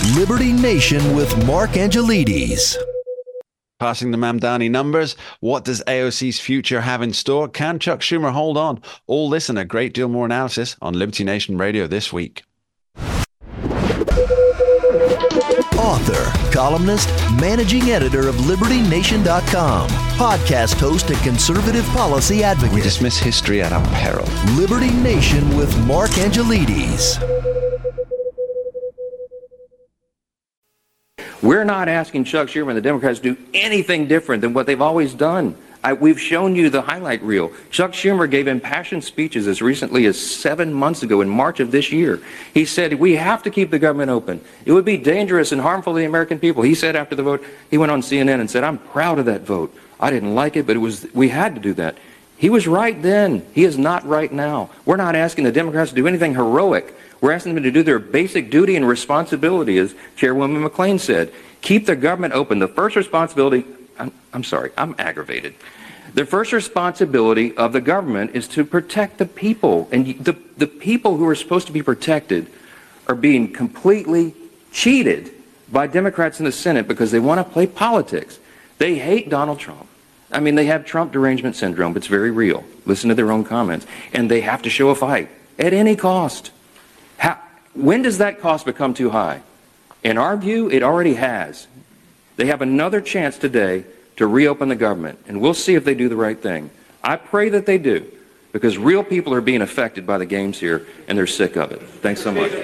Liberty Nation with Mark Angelides. Passing the Mamdani numbers, what does AOC's future have in store? Can Chuck Schumer hold on? All this and a great deal more analysis on Liberty Nation Radio this week. Author, columnist, managing editor of LibertyNation.com, podcast host and conservative policy advocate. We dismiss history at our peril. Liberty Nation with Mark Angelides. We're not asking Chuck Schumer and the Democrats to do anything different than what they've always done. We've shown you the highlight reel. Chuck Schumer gave impassioned speeches as recently as 7 months ago in March of this year. He said, we have to keep the government open. It would be dangerous and harmful to the American people. He said after the vote, he went on CNN and said, I'm proud of that vote. I didn't like it, but we had to do that. He was right then. He is not right now. We're not asking the Democrats to do anything heroic. We're asking them to do their basic duty and responsibility, as Chairwoman McClain said. Keep the government open. The first responsibility, I'm sorry, I'm aggravated. The first responsibility of the government is to protect the people. And the people who are supposed to be protected are being completely cheated by Democrats in the Senate because they want to play politics. They hate Donald Trump. I mean, they have Trump derangement syndrome. It's very real. Listen to their own comments. And they have to show a fight at any cost. When does that cost become too high? In our view, it already has. They have another chance today to reopen the government, and we'll see if they do the right thing. I pray that they do, because real people are being affected by the games here, and they're sick of it. Thanks so much.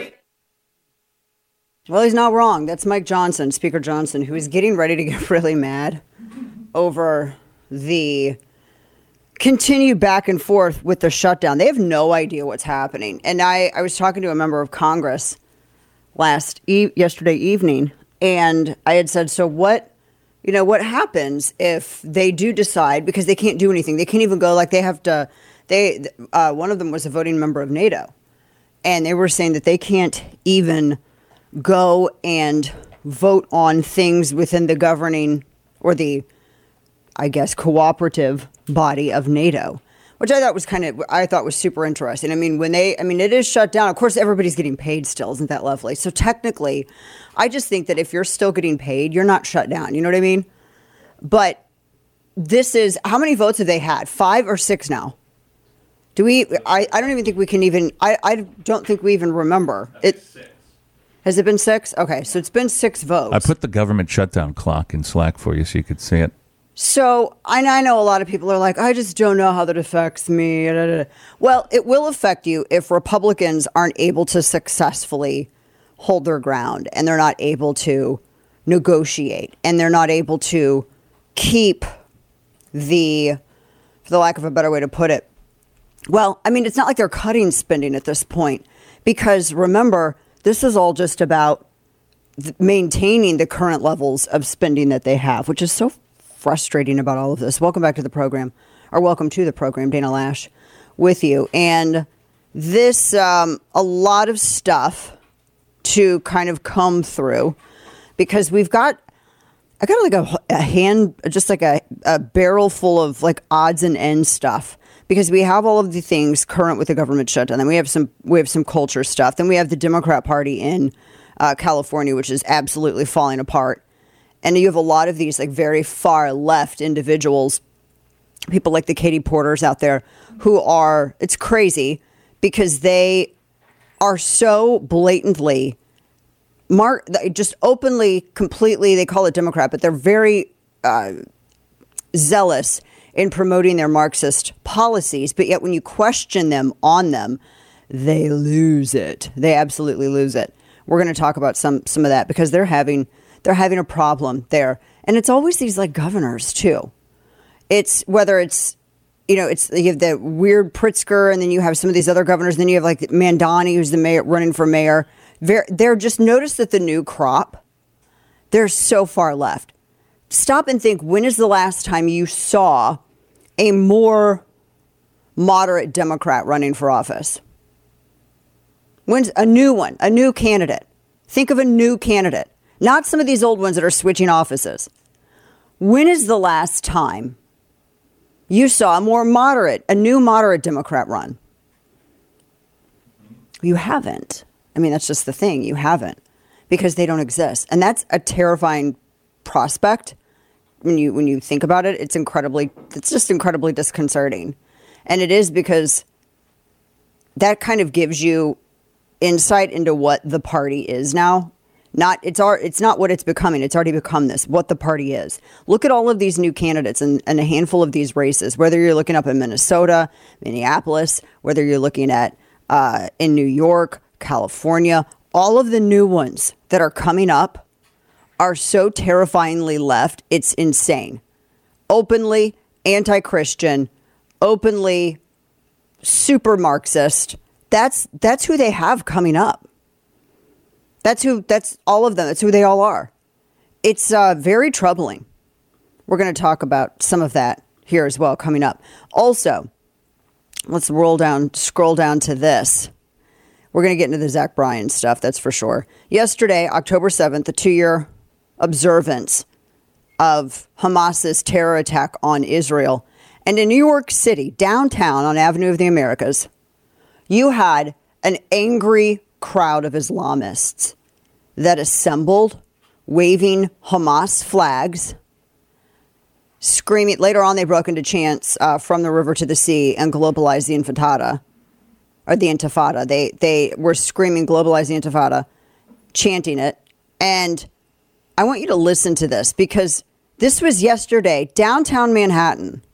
Well, he's not wrong. That's Mike Johnson, Speaker Johnson, who is getting ready to get really mad over the continued back and forth with the shutdown. They have no idea what's happening. And I was talking to a member of Congress yesterday evening, and I had said, so what happens if they do decide, because they can't do anything. They can't even go, like they have to, one of them was a voting member of NATO, and they were saying that they can't even go and vote on things within the governing or the, I guess, cooperative body of NATO, which I thought was super interesting. I mean, it is shut down. Of course, everybody's getting paid still. Isn't that lovely? So technically, I just think that if you're still getting paid, you're not shut down. You know what I mean? But this is, how many votes have they had? 5 or 6 now? I don't even think we can even, I don't think we even remember. Has it been 6? Okay, so it's been 6 votes. I put the government shutdown clock in Slack for you so you could see it. So I know a lot of people are like, I just don't know how that affects me. Well, it will affect you if Republicans aren't able to successfully hold their ground, and they're not able to negotiate, and they're not able to keep for the lack of a better way to put it. Well, I mean, it's not like they're cutting spending at this point, because remember, this is all just about maintaining the current levels of spending that they have, which is so frustrating about all of this. Welcome to the program, Dana Lash with you. And this, a lot of stuff to kind of come through, because I got like a hand, just like a barrel full of like odds and ends stuff, because we have all of the things current with the government shutdown. Then we have some culture stuff. Then we have the Democrat Party in California, which is absolutely falling apart. And you have a lot of these like very far left individuals, people like the Katie Porters out there, who are, it's crazy because they are so blatantly just openly, completely, they call it Democrat, but they're very zealous in promoting their Marxist policies. But yet when you question them on them, they lose it. They absolutely lose it. We're going to talk about some of that, because they're having a problem there. And it's always these like governors too. It's whether it's, you have the weird Pritzker, and then you have some of these other governors. Then you have like Mamdani, who's the mayor running for mayor. They're just, notice that the new crop, they're so far left. Stop and think, when is the last time you saw a more moderate Democrat running for office? When's a new candidate? Think of a new candidate. Not some of these old ones that are switching offices. When is the last time you saw a new moderate Democrat run? You haven't. I mean, that's just the thing. You haven't. because they don't exist. And that's a terrifying prospect. When you think about it, it's just incredibly disconcerting. And it is because that kind of gives you insight into what the party is now. It's not what it's becoming. It's already become what the party is. Look at all of these new candidates and a handful of these races, whether you're looking up in Minnesota, Minneapolis, whether you're looking at in New York, California, all of the new ones that are coming up are so terrifyingly left. It's insane. Openly anti-Christian, openly super Marxist. That's who they have coming up. That's all of them. That's who they all are. It's very troubling. We're going to talk about some of that here as well coming up. Also, let's scroll down to this. We're going to get into the Zach Bryan stuff, that's for sure. Yesterday, October 7th, the 2-year observance of Hamas's terror attack on Israel. And in New York City, downtown on Avenue of the Americas, you had an angry crowd of Islamists that assembled, waving Hamas flags, screaming. Later on, they broke into chants from the river to the sea and globalized the Intifada. Or the Intifada. They were screaming, globalize the Intifada, chanting it. And I want you to listen to this because this was yesterday, downtown Manhattan.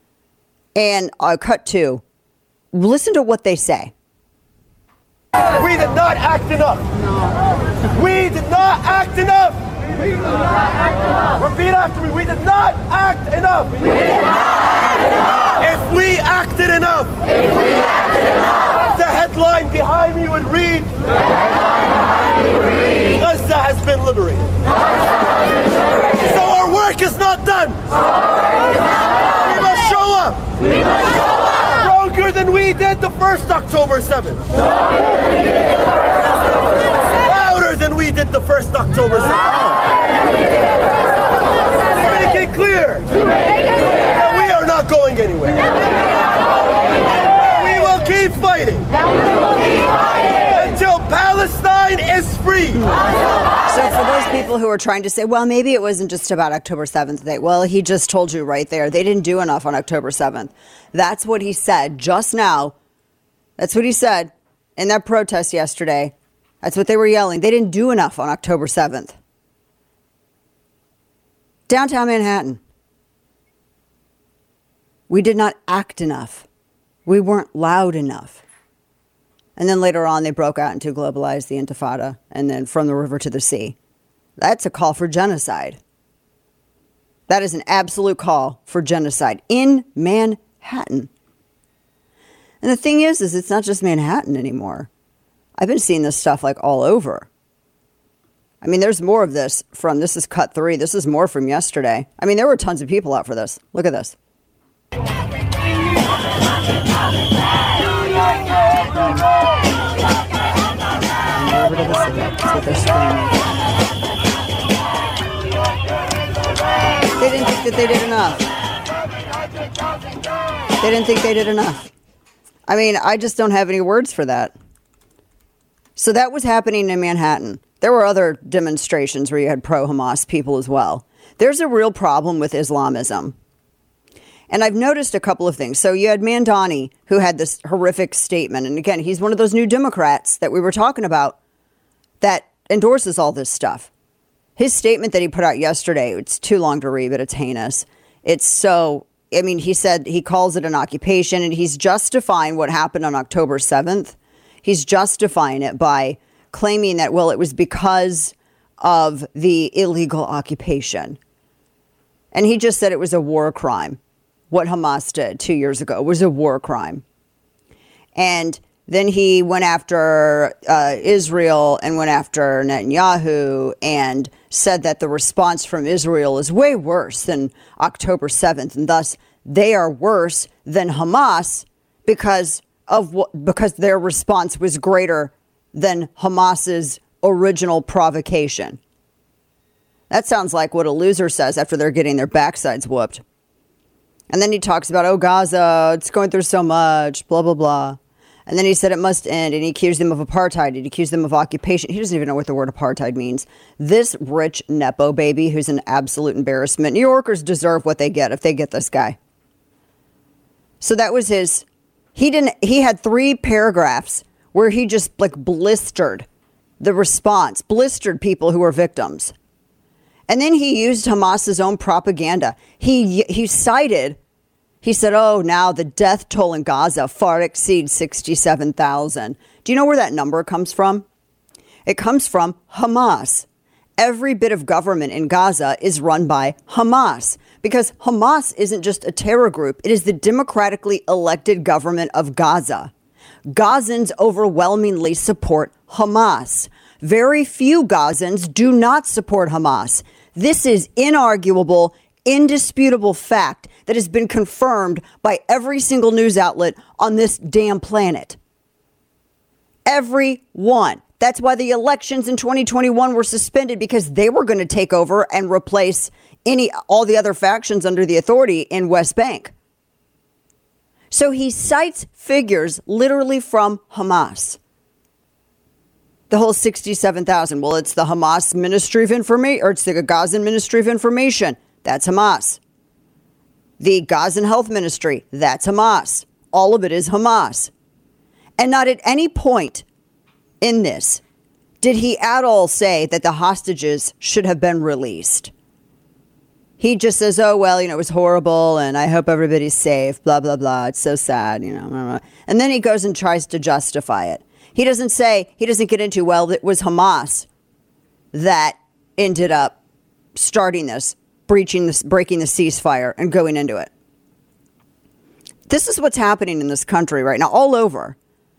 And cut to, listen to what they say. We did not act enough. No. We did not act enough. We did not act enough. Repeat after me. We did not act enough. We did not act enough. If we acted enough. If we acted enough. The headline behind me would read. The headline behind me would read. Gaza has been liberated. So our work is not done. We must show up. We must show up. Stronger than we did the first October 7th. Louder than we did the first October 7th. Make it clear that we are not going anywhere. We will keep fighting until Palestine is free. So for those people who are trying to say, well, maybe it wasn't just about October 7th. Well, he just told you right there. They didn't do enough on October 7th. That's what he said just now. That's what he said in that protest yesterday. That's what they were yelling. They didn't do enough on October 7th. Downtown Manhattan. We did not act enough. We weren't loud enough. And then later on, they broke out into globalize the Intifada and then from the river to the sea. That's a call for genocide. That is an absolute call for genocide in Manhattan. And the thing is it's not just Manhattan anymore. I've been seeing this stuff like all over. I mean, there's more of this this is cut 3. This is more from yesterday. I mean, there were tons of people out for this. Look at this. They didn't think that they did enough. They didn't think they did enough. I mean, I just don't have any words for that. So that was happening in Manhattan. There were other demonstrations where you had pro-Hamas people as well. There's a real problem with Islamism. And I've noticed a couple of things. So you had Mandani, who had this horrific statement. And again, he's one of those new Democrats that we were talking about that endorses all this stuff. His statement that he put out yesterday, it's too long to read, but it's heinous. It's so, I mean, he said he calls it an occupation, and he's justifying what happened on October 7th. He's justifying it by claiming that, well, it was because of the illegal occupation. And he just said it was a war crime. What Hamas did 2 years ago was a war crime. And then he went after Israel and went after Netanyahu and said that the response from Israel is way worse than October 7th. And thus they are worse than Hamas because their response was greater than Hamas's original provocation. That sounds like what a loser says after they're getting their backsides whooped. And then he talks about, oh, Gaza, it's going through so much, blah, blah, blah. And then he said it must end, and he accused them of apartheid. He accused them of occupation. He doesn't even know what the word apartheid means. This rich Nepo baby who's an absolute embarrassment. New Yorkers deserve what they get if they get this guy. So that was his... He had 3 paragraphs where he just like blistered the response, blistered people who were victims. And then he used Hamas's own propaganda. He cited, he said, oh, now the death toll in Gaza far exceeds 67,000. Do you know where that number comes from? It comes from Hamas. Every bit of government in Gaza is run by Hamas, because Hamas isn't just a terror group. It is the democratically elected government of Gaza. Gazans overwhelmingly support Hamas. Very few Gazans do not support Hamas. This is inarguable, indisputable fact that has been confirmed by every single news outlet on this damn planet. Every one. That's why the elections in 2021 were suspended, because they were going to take over and replace all the other factions under the authority in West Bank. So he cites figures literally from Hamas. The whole 67,000. Well, it's the Hamas Ministry of Information, or it's the Gazan Ministry of Information. That's Hamas. The Gazan Health Ministry. That's Hamas. All of it is Hamas. And not at any point in this did he at all say that the hostages should have been released. He just says, oh, well, it was horrible and I hope everybody's safe, blah, blah, blah. It's so sad, blah, blah. And then he goes and tries to justify it. He doesn't get into, well, it was Hamas that ended up starting this, breaking the ceasefire and going into it. This is what's happening in this country right now, all over.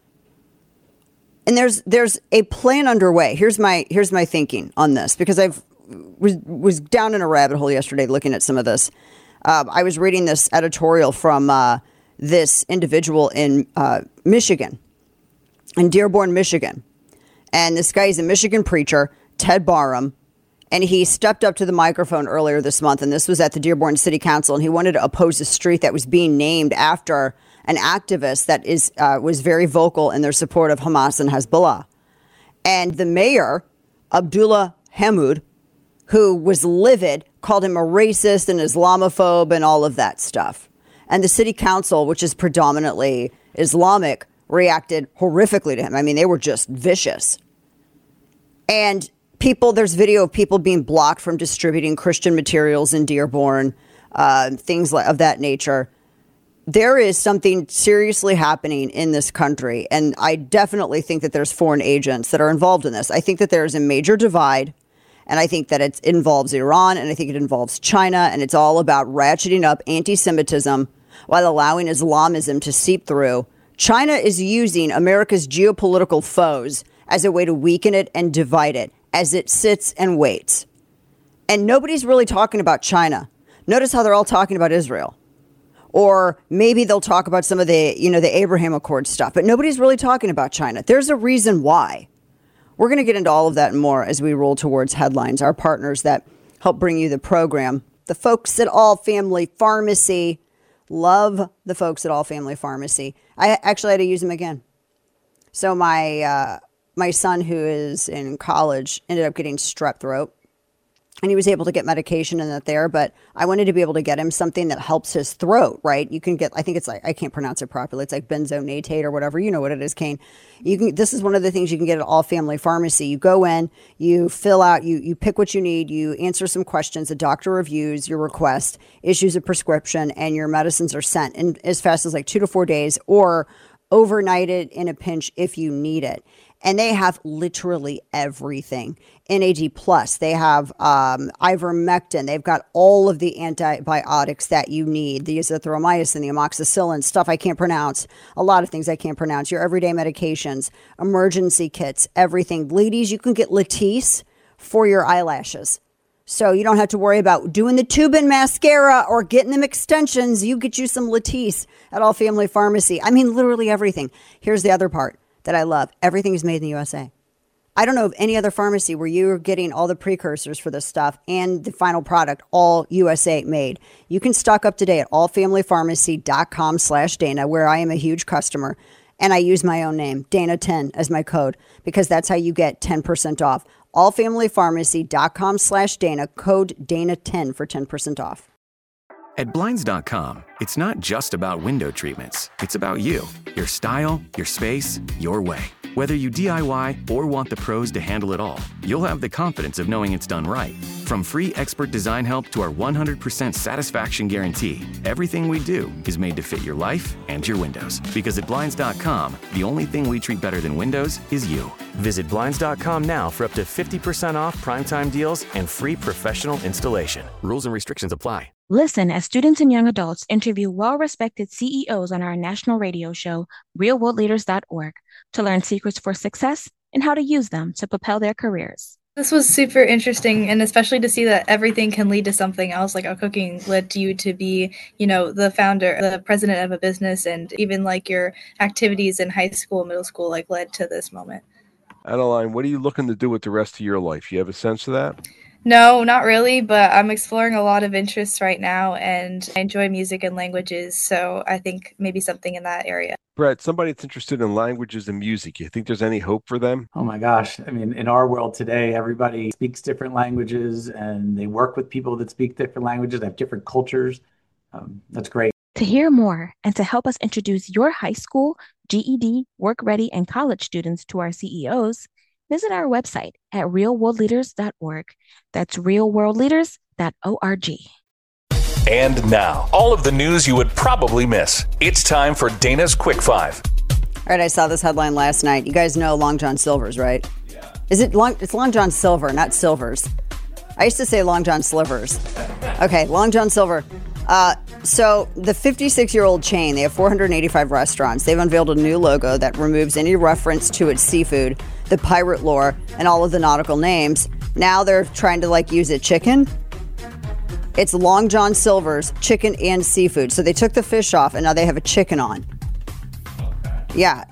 And there's a plan underway. Here's my thinking on this, because was down in a rabbit hole yesterday looking at some of this. I was reading this editorial from this individual in Michigan, in Dearborn, Michigan. And this guy is a Michigan preacher, Ted Barham. And he stepped up to the microphone earlier this month, and this was at the Dearborn City Council, and he wanted to oppose a street that was being named after an activist that was very vocal in their support of Hamas and Hezbollah. And the mayor, Abdullah Hammoud, who was livid, called him a racist and Islamophobe and all of that stuff. And the city council, which is predominantly Islamic, reacted horrifically to him. I mean, they were just vicious. And there's video of people being blocked from distributing Christian materials in Dearborn, things of that nature. There is something seriously happening in this country. And I definitely think that there's foreign agents that are involved in this. I think that there's a major divide. And I think that it involves Iran, and I think it involves China, and it's all about ratcheting up anti-Semitism while allowing Islamism to seep through. China is using America's geopolitical foes as a way to weaken it and divide it as it sits and waits. And nobody's really talking about China. Notice how they're all talking about Israel. Or maybe they'll talk about some of the Abraham Accord stuff, but nobody's really talking about China. There's a reason why. We're going to get into all of that and more as we roll towards headlines. Our partners that help bring you the program, the folks at All Family Pharmacy. Love the folks at All Family Pharmacy. I actually had to use them again. So my son, who is in college, ended up getting strep throat. And he was able to get medication in that there, but I wanted to be able to get him something that helps his throat, right? You can get, I think it's like, I can't pronounce it properly. It's like benzonatate or whatever. You know what it is, Kane. This is one of the things you can get at All Family Pharmacy. You go in, you fill out, you pick what you need, you answer some questions, a doctor reviews your request, issues a prescription, and your medicines are sent in as fast as like 2 to 4 days, or overnighted in a pinch if you need it. And they have literally everything. NAD+, they have ivermectin. They've got all of the antibiotics that you need. The azithromycin, the amoxicillin, stuff I can't pronounce. A lot of things I can't pronounce. Your everyday medications, emergency kits, everything. Ladies, you can get Latisse for your eyelashes. So you don't have to worry about doing the tube and mascara or getting them extensions. You get you some Latisse at All Family Pharmacy. I mean, literally everything. Here's the other part that I love. Everything is made in the USA. I don't know of any other pharmacy where you're getting all the precursors for this stuff and the final product, all USA made. You can stock up today at allfamilypharmacy.com/Dana, where I am a huge customer. And I use my own name, Dana10, as my code, because that's how you get 10% off. allfamilypharmacy.com/Dana, code Dana10 for 10% off. At Blinds.com, it's not just about window treatments. It's about you, your style, your space, your way. Whether you DIY or want the pros to handle it all, you'll have the confidence of knowing it's done right. From free expert design help to our 100% satisfaction guarantee, everything we do is made to fit your life and your windows. Because at Blinds.com, the only thing we treat better than windows is you. Visit Blinds.com now for up to 50% off primetime deals and free professional installation. Rules and restrictions apply. Listen as students and young adults interview well-respected CEOs on our national radio show, realworldleaders.org, to learn secrets for success and how to use them to propel their careers. This was super interesting, and especially to see that everything can lead to something else, like how cooking led you to be, the founder, the president of a business, and even like your activities in high school, middle school, like led to this moment. Adeline, what are you looking to do with the rest of your life? You have a sense of that? No, not really, but I'm exploring a lot of interests right now, and I enjoy music and languages, so I think maybe something in that area. Brett, somebody that's interested in languages and music, you think there's any hope for them? Oh my gosh. I mean, in our world today, everybody speaks different languages and they work with people that speak different languages, have different cultures. That's great. To hear more and to help us introduce your high school, GED, work ready, and college students to our CEOs, visit our website at realworldleaders.org. That's realworldleaders.org. And now, all of the news you would probably miss. It's time for Dana's Quick Five. All right, I saw this headline last night. You guys know Long John Silver's, right? Yeah. It's Long John Silver, not Silvers. I used to say Long John Slivers. Okay, Long John Silver. So the 56-year-old chain, they have 485 restaurants. They've unveiled a new logo that removes any reference to its seafood, the pirate lore, and all of the nautical names. Now they're trying to use it chicken. It's Long John Silver's chicken and seafood. So they took the fish off and now they have a chicken on. Yeah,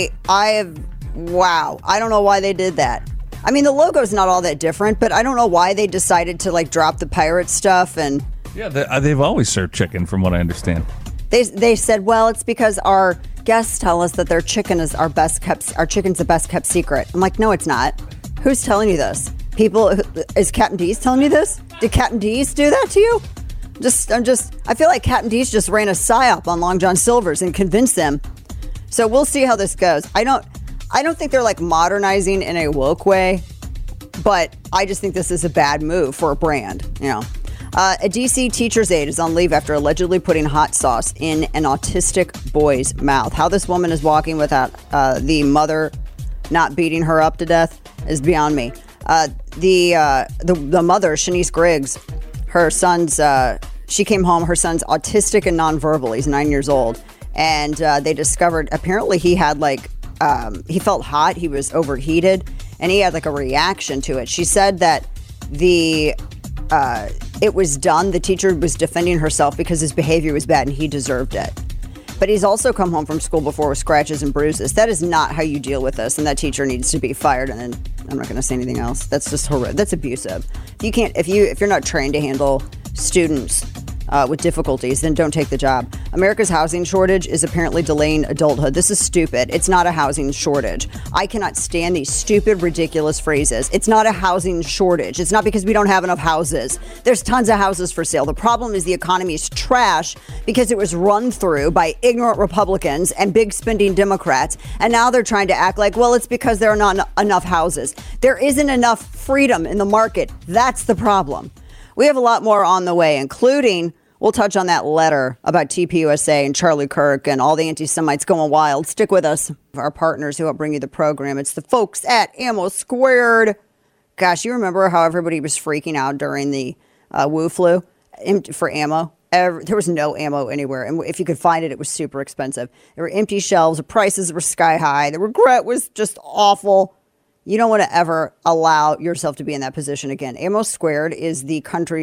wow. I don't know why they did that. I mean, the logo's not all that different, but I don't know why they decided to drop the pirate stuff and... Yeah, they've always served chicken, from what I understand. They said, well, it's because our guests tell us that their chicken is our chicken's the best kept secret. I'm like, no, it's not. Who's telling you this? Is Captain D's telling you this? Did Captain D's do that to you? I feel like Captain D's just ran a psyop on Long John Silver's and convinced them. So we'll see how this goes. I don't think they're modernizing in a woke way, but I just think this is a bad move for a brand, A DC teacher's aide is on leave after allegedly putting hot sauce in an autistic boy's mouth. How this woman is walking without the mother not beating her up to death is beyond me. The mother, Shanice Griggs, her son's, she came home, her son's autistic and nonverbal. He's 9 years old. And they discovered, apparently he had he felt hot, he was overheated, and he had a reaction to it. She said that it was done. The teacher was defending herself because his behavior was bad and he deserved it. But he's also come home from school before with scratches and bruises. That is not how you deal with this, and that teacher needs to be fired. And I'm not going to say anything else. That's just horrific. That's abusive. If you're not trained to handle students with difficulties, then don't take the job. America's housing shortage is apparently delaying adulthood. This is stupid. It's not a housing shortage. I cannot stand these stupid, ridiculous phrases. It's not a housing shortage. It's not because we don't have enough houses. There's tons of houses for sale. The problem is the economy is trash because it was run through by ignorant Republicans and big spending Democrats. And now they're trying to act like, well, it's because there are not enough houses. There isn't enough freedom in the market. That's the problem. We have a lot more on the way, including... We'll touch on that letter about TPUSA and Charlie Kirk and all the anti-Semites going wild. Stick with us. Our partners who help bring you the program. It's the folks at Ammo Squared. Gosh, you remember how everybody was freaking out during the Wu flu for ammo? There was no ammo anywhere. And if you could find it, it was super expensive. There were empty shelves. The prices were sky high. The regret was just awful. You don't want to ever allow yourself to be in that position again. Ammo Squared is the country's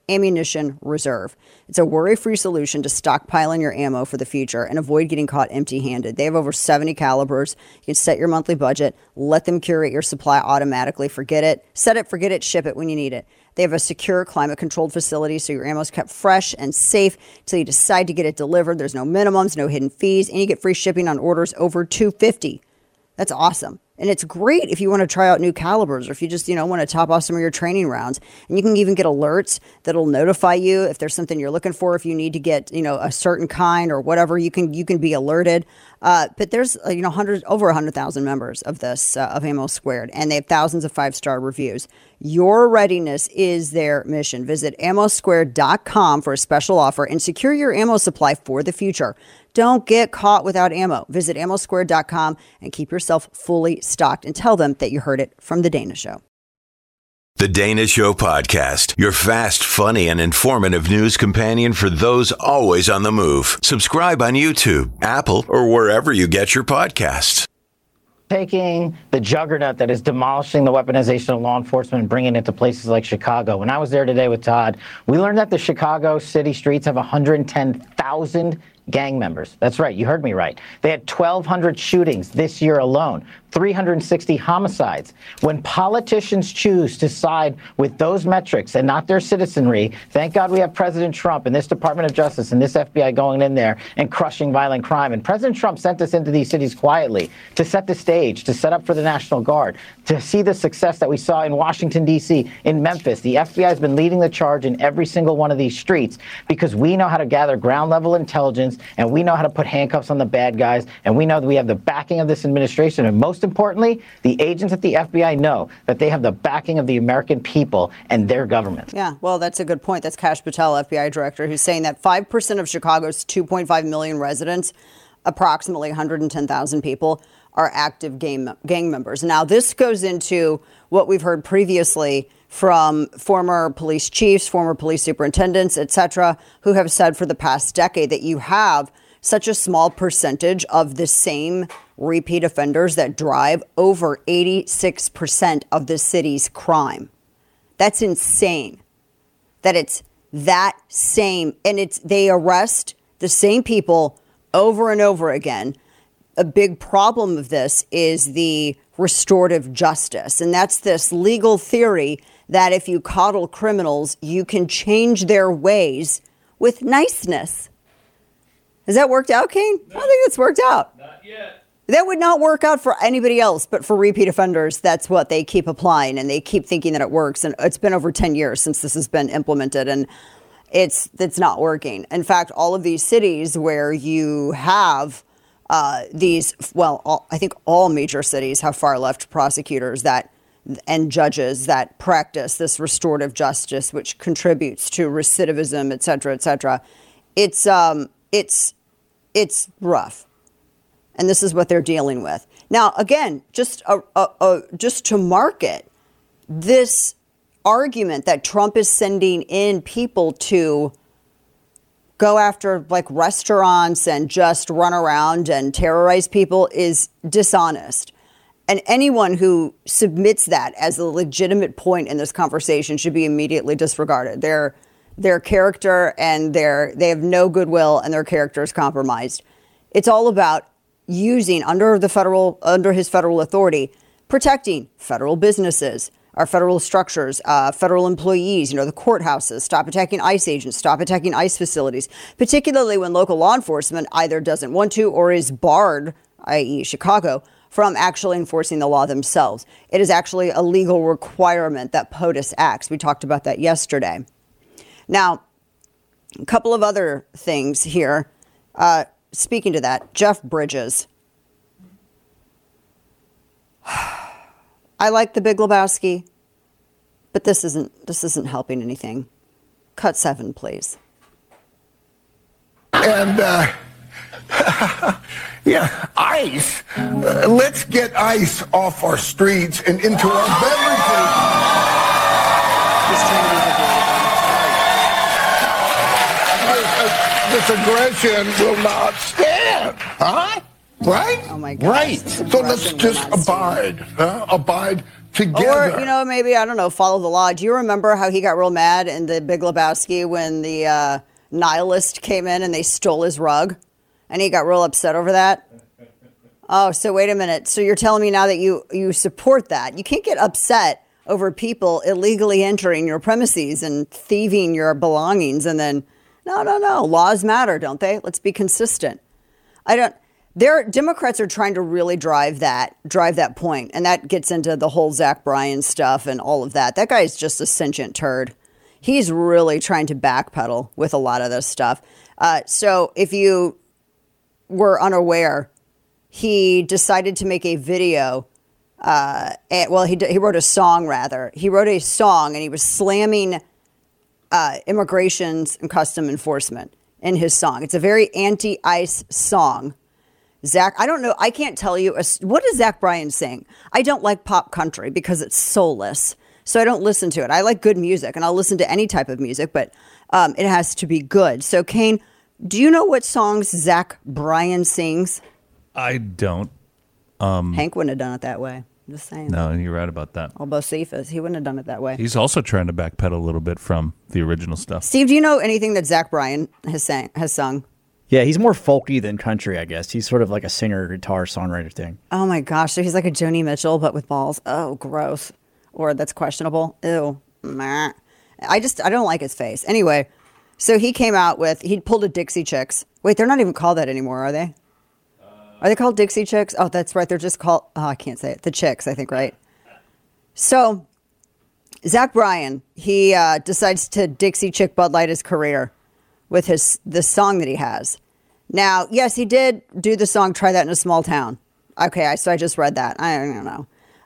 Ammunition Reserve. It's a worry-free solution to stockpiling your ammo for the future and avoid getting caught empty-handed. They have over 70 calibers. You can set your monthly budget, let them curate your supply automatically. Forget it. Set it, forget it, ship it when you need it. They have a secure, climate-controlled facility, so your ammo is kept fresh and safe until you decide to get it delivered. There's no minimums, no hidden fees, and you get free shipping on orders over $250. That's awesome. And it's great if you want to try out new calibers or if you just, want to top off some of your training rounds. And you can even get alerts that'll notify you if there's something you're looking for, if you need to get, a certain kind or whatever, you can be alerted. But there's, over 100,000 members of this, of Ammo Squared, and they have thousands of 5-star reviews. Your readiness is their mission. Visit ammosquared.com for a special offer and secure your ammo supply for the future. Don't get caught without ammo. Visit ammosquared.com and keep yourself fully stocked and tell them that you heard it from The Dana Show. The Dana Show Podcast, your fast, funny, and informative news companion for those always on the move. Subscribe on YouTube, Apple, or wherever you get your podcasts. Taking the juggernaut that is demolishing the weaponization of law enforcement and bringing it to places like Chicago. When I was there today with Todd, we learned that the Chicago city streets have 110,000 gang members. That's right. You heard me right. They had 1,200 shootings this year alone, 360 homicides. When politicians choose to side with those metrics and not their citizenry, thank God we have President Trump and this Department of Justice and this FBI going in there and crushing violent crime. And President Trump sent us into these cities quietly to set the stage, to set up for the National Guard, to see the success that we saw in Washington, D.C., in Memphis. The FBI has been leading the charge in every single one of these streets because we know how to gather ground level intelligence and we know how to put handcuffs on the bad guys, and we know that we have the backing of this administration, and most importantly, the agents at the FBI know that they have the backing of the American people and their government. Yeah, well, that's a good point. That's Kash Patel, FBI director, who's saying that 5% of Chicago's 2.5 million residents, approximately 110,000 people, are active gang members. Now, this goes into what we've heard previously from former police chiefs, former police superintendents, et cetera, who have said for the past decade that you have such a small percentage of the same repeat offenders that drive over 86% of the city's crime. That's insane that it's that same. And they arrest the same people over and over again. A big problem of this is the restorative justice. And that's this legal theory that if you coddle criminals, you can change their ways with niceness. Has that worked out, Kane? No. I don't think it's worked out. Not yet. That would not work out for anybody else, but for repeat offenders, that's what they keep applying, and they keep thinking that it works. And it's been over 10 years since this has been implemented, and it's not working. In fact, all of these cities where you have I think all major cities have far-left prosecutors and judges that practice this restorative justice, which contributes to recidivism, et cetera, et cetera. It's rough. And this is what they're dealing with. Now, again, just to market this argument that Trump is sending in people to go after like restaurants and just run around and terrorize people is dishonest. And anyone who submits that as a legitimate point in this conversation should be immediately disregarded. Their character and they have no goodwill and their character is compromised. It's all about using under his federal authority, protecting federal businesses, our federal structures, federal employees, the courthouses, stop attacking ICE agents, stop attacking ICE facilities, particularly when local law enforcement either doesn't want to or is barred, i.e. Chicago, from actually enforcing the law themselves. It is actually a legal requirement that POTUS acts. We talked about that yesterday. Now, a couple of other things here. Speaking to that, Jeff Bridges. I like The Big Lebowski, but this isn't helping anything. Cut 7, please. And yeah, ICE. Let's get ICE off our streets and into our beverages. This aggression will not stand, huh? Right? Oh my God. Right. So let's just abide together. Or, maybe, I don't know, follow the law. Do you remember how he got real mad in The Big Lebowski when the nihilist came in and they stole his rug? And he got real upset over that? Oh, so wait a minute. So you're telling me now that you support that. You can't get upset over people illegally entering your premises and thieving your belongings and then, no. Laws matter, don't they? Let's be consistent. Democrats are trying to really drive that point. And that gets into the whole Zach Bryan stuff and all of that. That guy's just a sentient turd. He's really trying to backpedal with a lot of this stuff. So if you were unaware, he decided to make a video. He wrote a song, rather. He wrote a song, and he was slamming immigrations and custom enforcement in his song. It's a very anti-ICE song. Zach, I don't know. I can't tell you. What is Zach Bryan sing? I don't like pop country because it's soulless. So I don't listen to it. I like good music, and I'll listen to any type of music, but it has to be good. So, Kane, do you know what songs Zach Bryan sings? I don't. Hank wouldn't have done it that way. I'm just saying. No, you're right about that. Or Bocephus. He wouldn't have done it that way. He's also trying to backpedal a little bit from the original stuff. Steve, do you know anything that Zach Bryan has sung? Yeah, he's more folky than country, I guess. He's sort of like a singer, guitar, songwriter thing. Oh, my gosh. So he's like a Joni Mitchell, but with balls. Oh, gross. Or that's questionable. Ew. Meh. I don't like his face. Anyway, so he came out with, he pulled a Dixie Chicks. Wait, they're not even called that anymore, are they? Are they called Dixie Chicks? Oh, that's right. They're just called, I can't say it. The Chicks, I think, right? So, Zach Bryan, he decides to Dixie Chick Bud Light his career with the song that he has. Now, yes, he did do the song Try That in a Small Town. Okay, so I just read that. I don't know.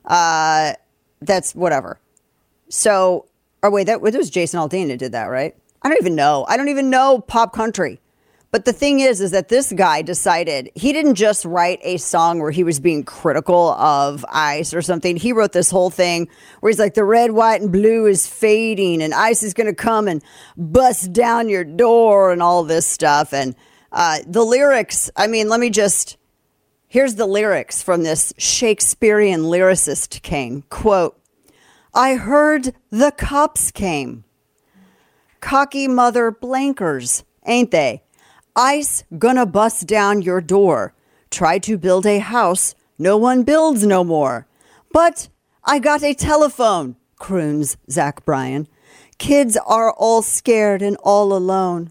That's whatever. So, it was Jason Aldean who did that, right? I don't even know. I don't even know pop country. But the thing is that this guy decided he didn't just write a song where he was being critical of ICE or something. He wrote this whole thing where he's like, the red, white, and blue is fading and ICE is going to come and bust down your door and all this stuff. And the lyrics, here's the lyrics from this Shakespearean lyricist king. Quote, I heard the cops came. Cocky mother blankers, ain't they? ICE gonna bust down your door. Try to build a house, no one builds no more. But I got a telephone, croons Zach Bryan. Kids are all scared and all alone.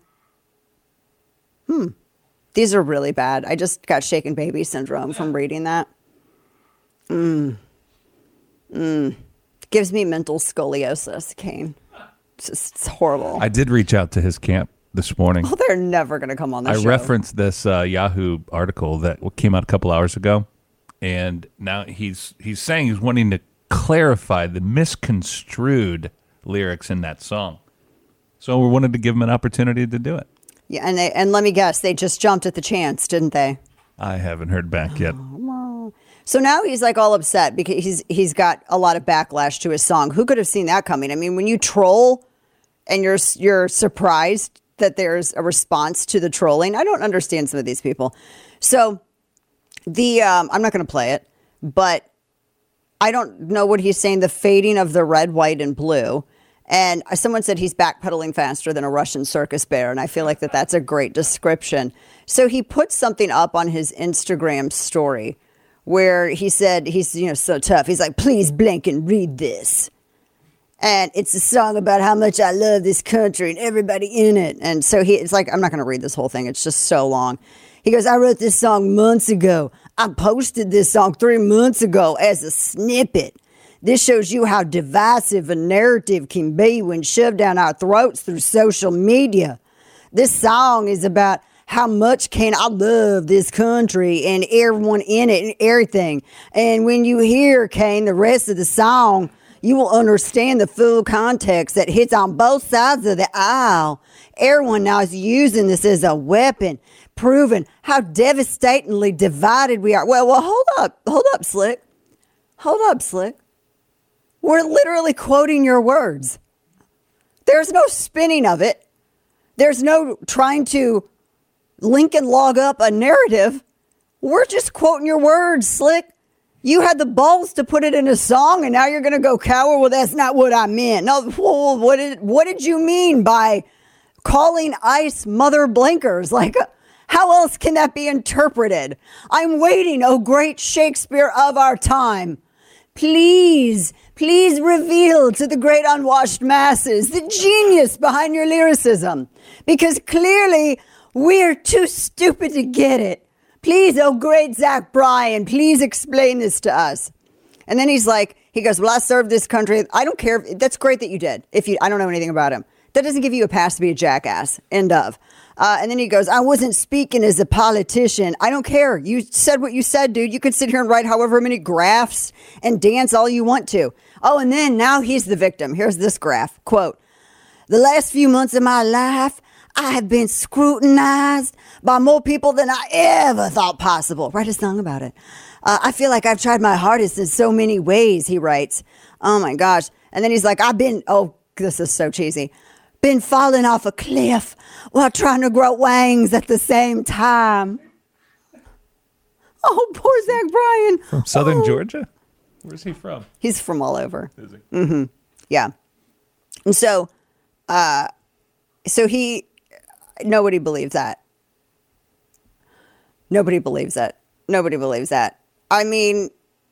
These are really bad. I just got shaken baby syndrome from reading that. Gives me mental scoliosis, Kane. It's horrible. I did reach out to his camp this morning. Oh, they're never going to come on the show. I referenced this Yahoo article that came out a couple hours ago, and now he's saying he's wanting to clarify the misconstrued lyrics in that song. So we wanted to give him an opportunity to do it. Yeah, and let me guess, they just jumped at the chance, didn't they? I haven't heard back yet. So now he's like all upset because he's got a lot of backlash to his song. Who could have seen that coming? I mean, when you troll and you're surprised that there's a response to the trolling. I don't understand some of these people. So I'm not going to play it, but I don't know what he's saying. The fading of the red, white, and blue. And someone said he's backpedaling faster than a Russian circus bear. And I feel like that's a great description. So he put something up on his Instagram story where he said he's so tough. He's like, please blink and read this. And it's a song about how much I love this country and everybody in it. And so it's like, I'm not going to read this whole thing. It's just so long. He goes, I wrote this song months ago. I posted this song 3 months ago as a snippet. This shows you how divisive a narrative can be when shoved down our throats through social media. This song is about how much can I love this country and everyone in it and everything. And when you hear, Kane, the rest of the song, you will understand the full context that hits on both sides of the aisle. Everyone now is using this as a weapon, proving how devastatingly divided we are. Well, hold up, Slick. Hold up, Slick. We're literally quoting your words. There's no spinning of it. There's no trying to link and log up a narrative. We're just quoting your words, Slick. You had the balls to put it in a song, and now you're going to go cower? Well, that's not what I meant. No, what did you mean by calling ICE mother blinkers? Like, how else can that be interpreted? I'm waiting, oh great Shakespeare of our time. Please reveal to the great unwashed masses the genius behind your lyricism, because clearly we're too stupid to get it. Please, oh great Zach Bryan, please explain this to us. And then he goes, well, I served this country. I don't care. That's great that you did. I don't know anything about him. That doesn't give you a pass to be a jackass. End of. And then he goes, I wasn't speaking as a politician. I don't care. You said what you said, dude. You could sit here and write however many graphs and dance all you want to. Oh, and then now he's the victim. Here's this graph. Quote, the last few months of my life, I have been scrutinized by more people than I ever thought possible. Write a song about it. I feel like I've tried my hardest in so many ways, he writes. Oh, my gosh. And then he's like, this is so cheesy. Been falling off a cliff while trying to grow wings at the same time. Oh, poor Zach Bryan. From Southern Georgia? Where's he from? He's from all over. Is he? Mm-hmm. Yeah. And so nobody believes that. Nobody believes that. Nobody believes that. I mean,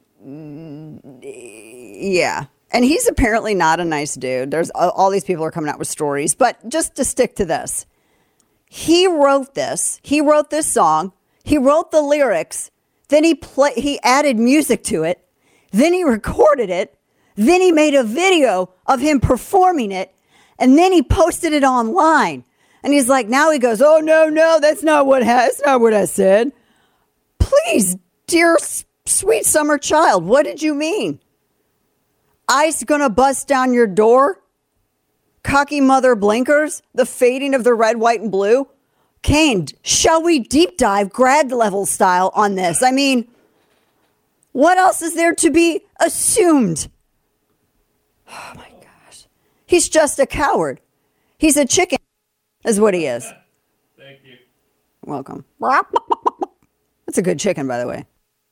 yeah. And he's apparently not a nice dude. There's all these people are coming out with stories. But just to stick to this, he wrote this. He wrote this song. He wrote the lyrics. Then he added music to it. Then he recorded it. Then he made a video of him performing it. And then he posted it online. And he's like, now he goes, oh, no, that's not what I said. Please, dear sweet summer child, what did you mean? ICE gonna bust down your door? Cocky mother blinkers? The fading of the red, white, and blue? Kane, shall we deep dive grad level style on this? I mean, what else is there to be assumed? Oh my gosh. He's just a coward. He's a chicken, is what he is. Thank you. Welcome. That's a good chicken, by the way.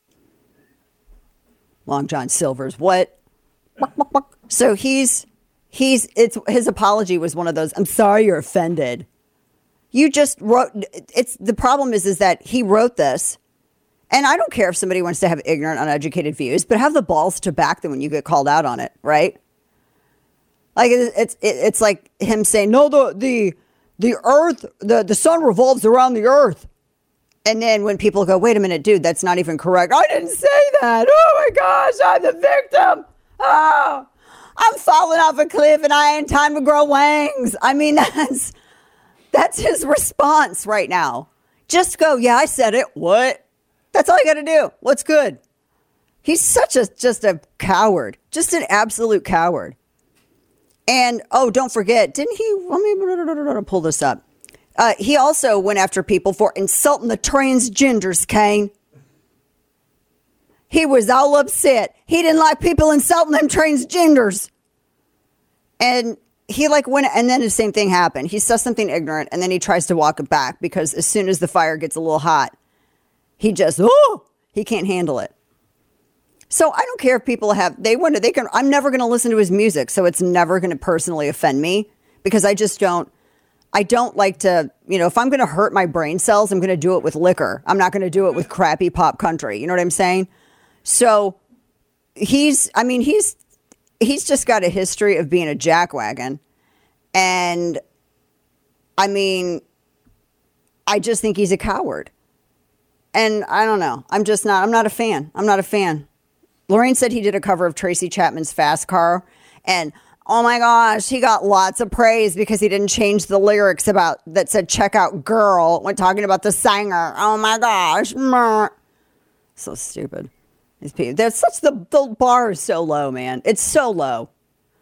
Long John Silver's what? So his apology was one of those, I'm sorry you're offended. You just wrote, the problem is that he wrote this, and I don't care if somebody wants to have ignorant, uneducated views, but have the balls to back them when you get called out on it, right? Like it's like him saying, no, the earth, the sun revolves around the earth. And then when people go, wait a minute, dude, that's not even correct. I didn't say that. Oh my gosh, I'm the victim. Oh, I'm falling off a cliff and I ain't time to grow wings. I mean, that's his response right now. Just go, yeah, I said it. What? That's all you got to do. What's good? He's just a coward, just an absolute coward. And, oh, don't forget, didn't he? Let me pull this up. He also went after people for insulting the transgenders, Kane. He was all upset. He didn't like people insulting them transgenders. And he went, and then the same thing happened. He says something ignorant, and then he tries to walk it back because as soon as the fire gets a little hot, he can't handle it. So I don't care if people I'm never going to listen to his music, so it's never going to personally offend me because I don't like to, if I'm going to hurt my brain cells, I'm going to do it with liquor. I'm not going to do it with crappy pop country. You know what I'm saying? So he's just got a history of being a jackwagon. And I mean, I just think he's a coward. And I don't know. I'm not a fan. I'm not a fan. Lorraine said he did a cover of Tracy Chapman's Fast Car. And oh my gosh, he got lots of praise because he didn't change the lyrics that said check out girl when talking about the singer. Oh my gosh. So stupid. These people, the bar is so low, man. It's so low.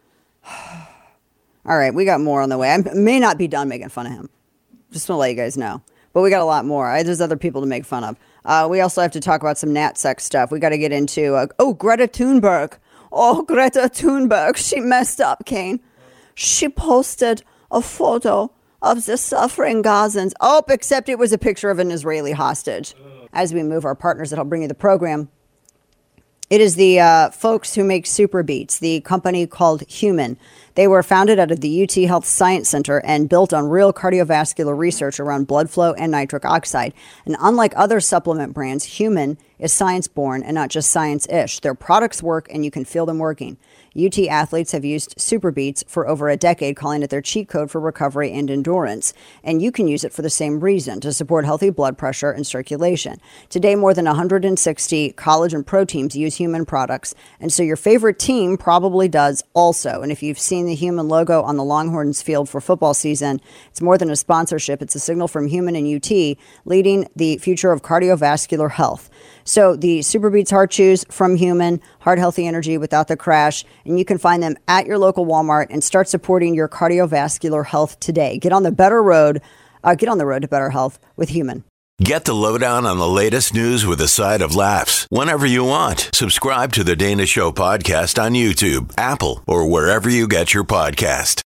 All right, we got more on the way. I may not be done making fun of him. Just want to let you guys know. But we got a lot more. There's other people to make fun of. We also have to talk about some NatSec stuff. We got to get into, Greta Thunberg. Oh, Greta Thunberg. She messed up, Kane. She posted a photo of the suffering Gazans. Oh, except it was a picture of an Israeli hostage. As we move our partners that'll bring you the program. It is the folks who make Super Beats, the company called Human. They were founded out of the UT Health Science Center and built on real cardiovascular research around blood flow and nitric oxide. And unlike other supplement brands, Human is science-born and not just science-ish. Their products work and you can feel them working. UT athletes have used Super Beats for over a decade, calling it their cheat code for recovery and endurance. And you can use it for the same reason, to support healthy blood pressure and circulation. Today, more than 160 college and pro teams use Human products. And so your favorite team probably does also. And if you've seen the Human logo on the Longhorns field for football season, it's more than a sponsorship. It's a signal from Human and UT, leading the future of cardiovascular health. So the Super Beats Heart Chews from Human, heart healthy energy without the crash. And you can find them at your local Walmart and start supporting your cardiovascular health today. Get on the road to better health with Human. Get the lowdown on the latest news with a side of laughs whenever you want. Subscribe to the Dana Show podcast on YouTube, Apple, or wherever you get your podcast.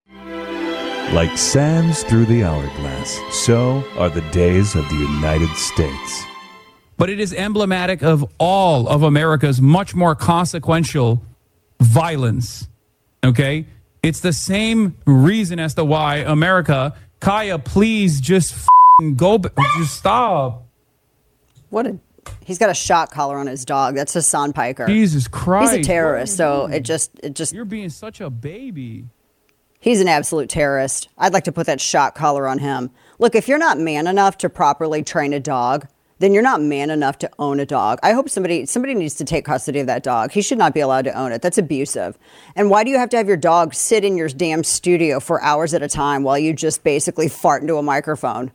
Like sands through the hourglass, so are the days of the United States. But it is emblematic of all of America's much more consequential violence, okay? It's the same reason as to why America, Kaya, please just just stop. He's got a shot collar on his dog. That's Hassan Piker. Jesus Christ. He's a terrorist, so it just. You're being such a baby. He's an absolute terrorist. I'd like to put that shot collar on him. Look, if you're not man enough to properly train a dog, then you're not man enough to own a dog. I hope somebody needs to take custody of that dog. He should not be allowed to own it. That's abusive. And why do you have to have your dog sit in your damn studio for hours at a time while you just basically fart into a microphone?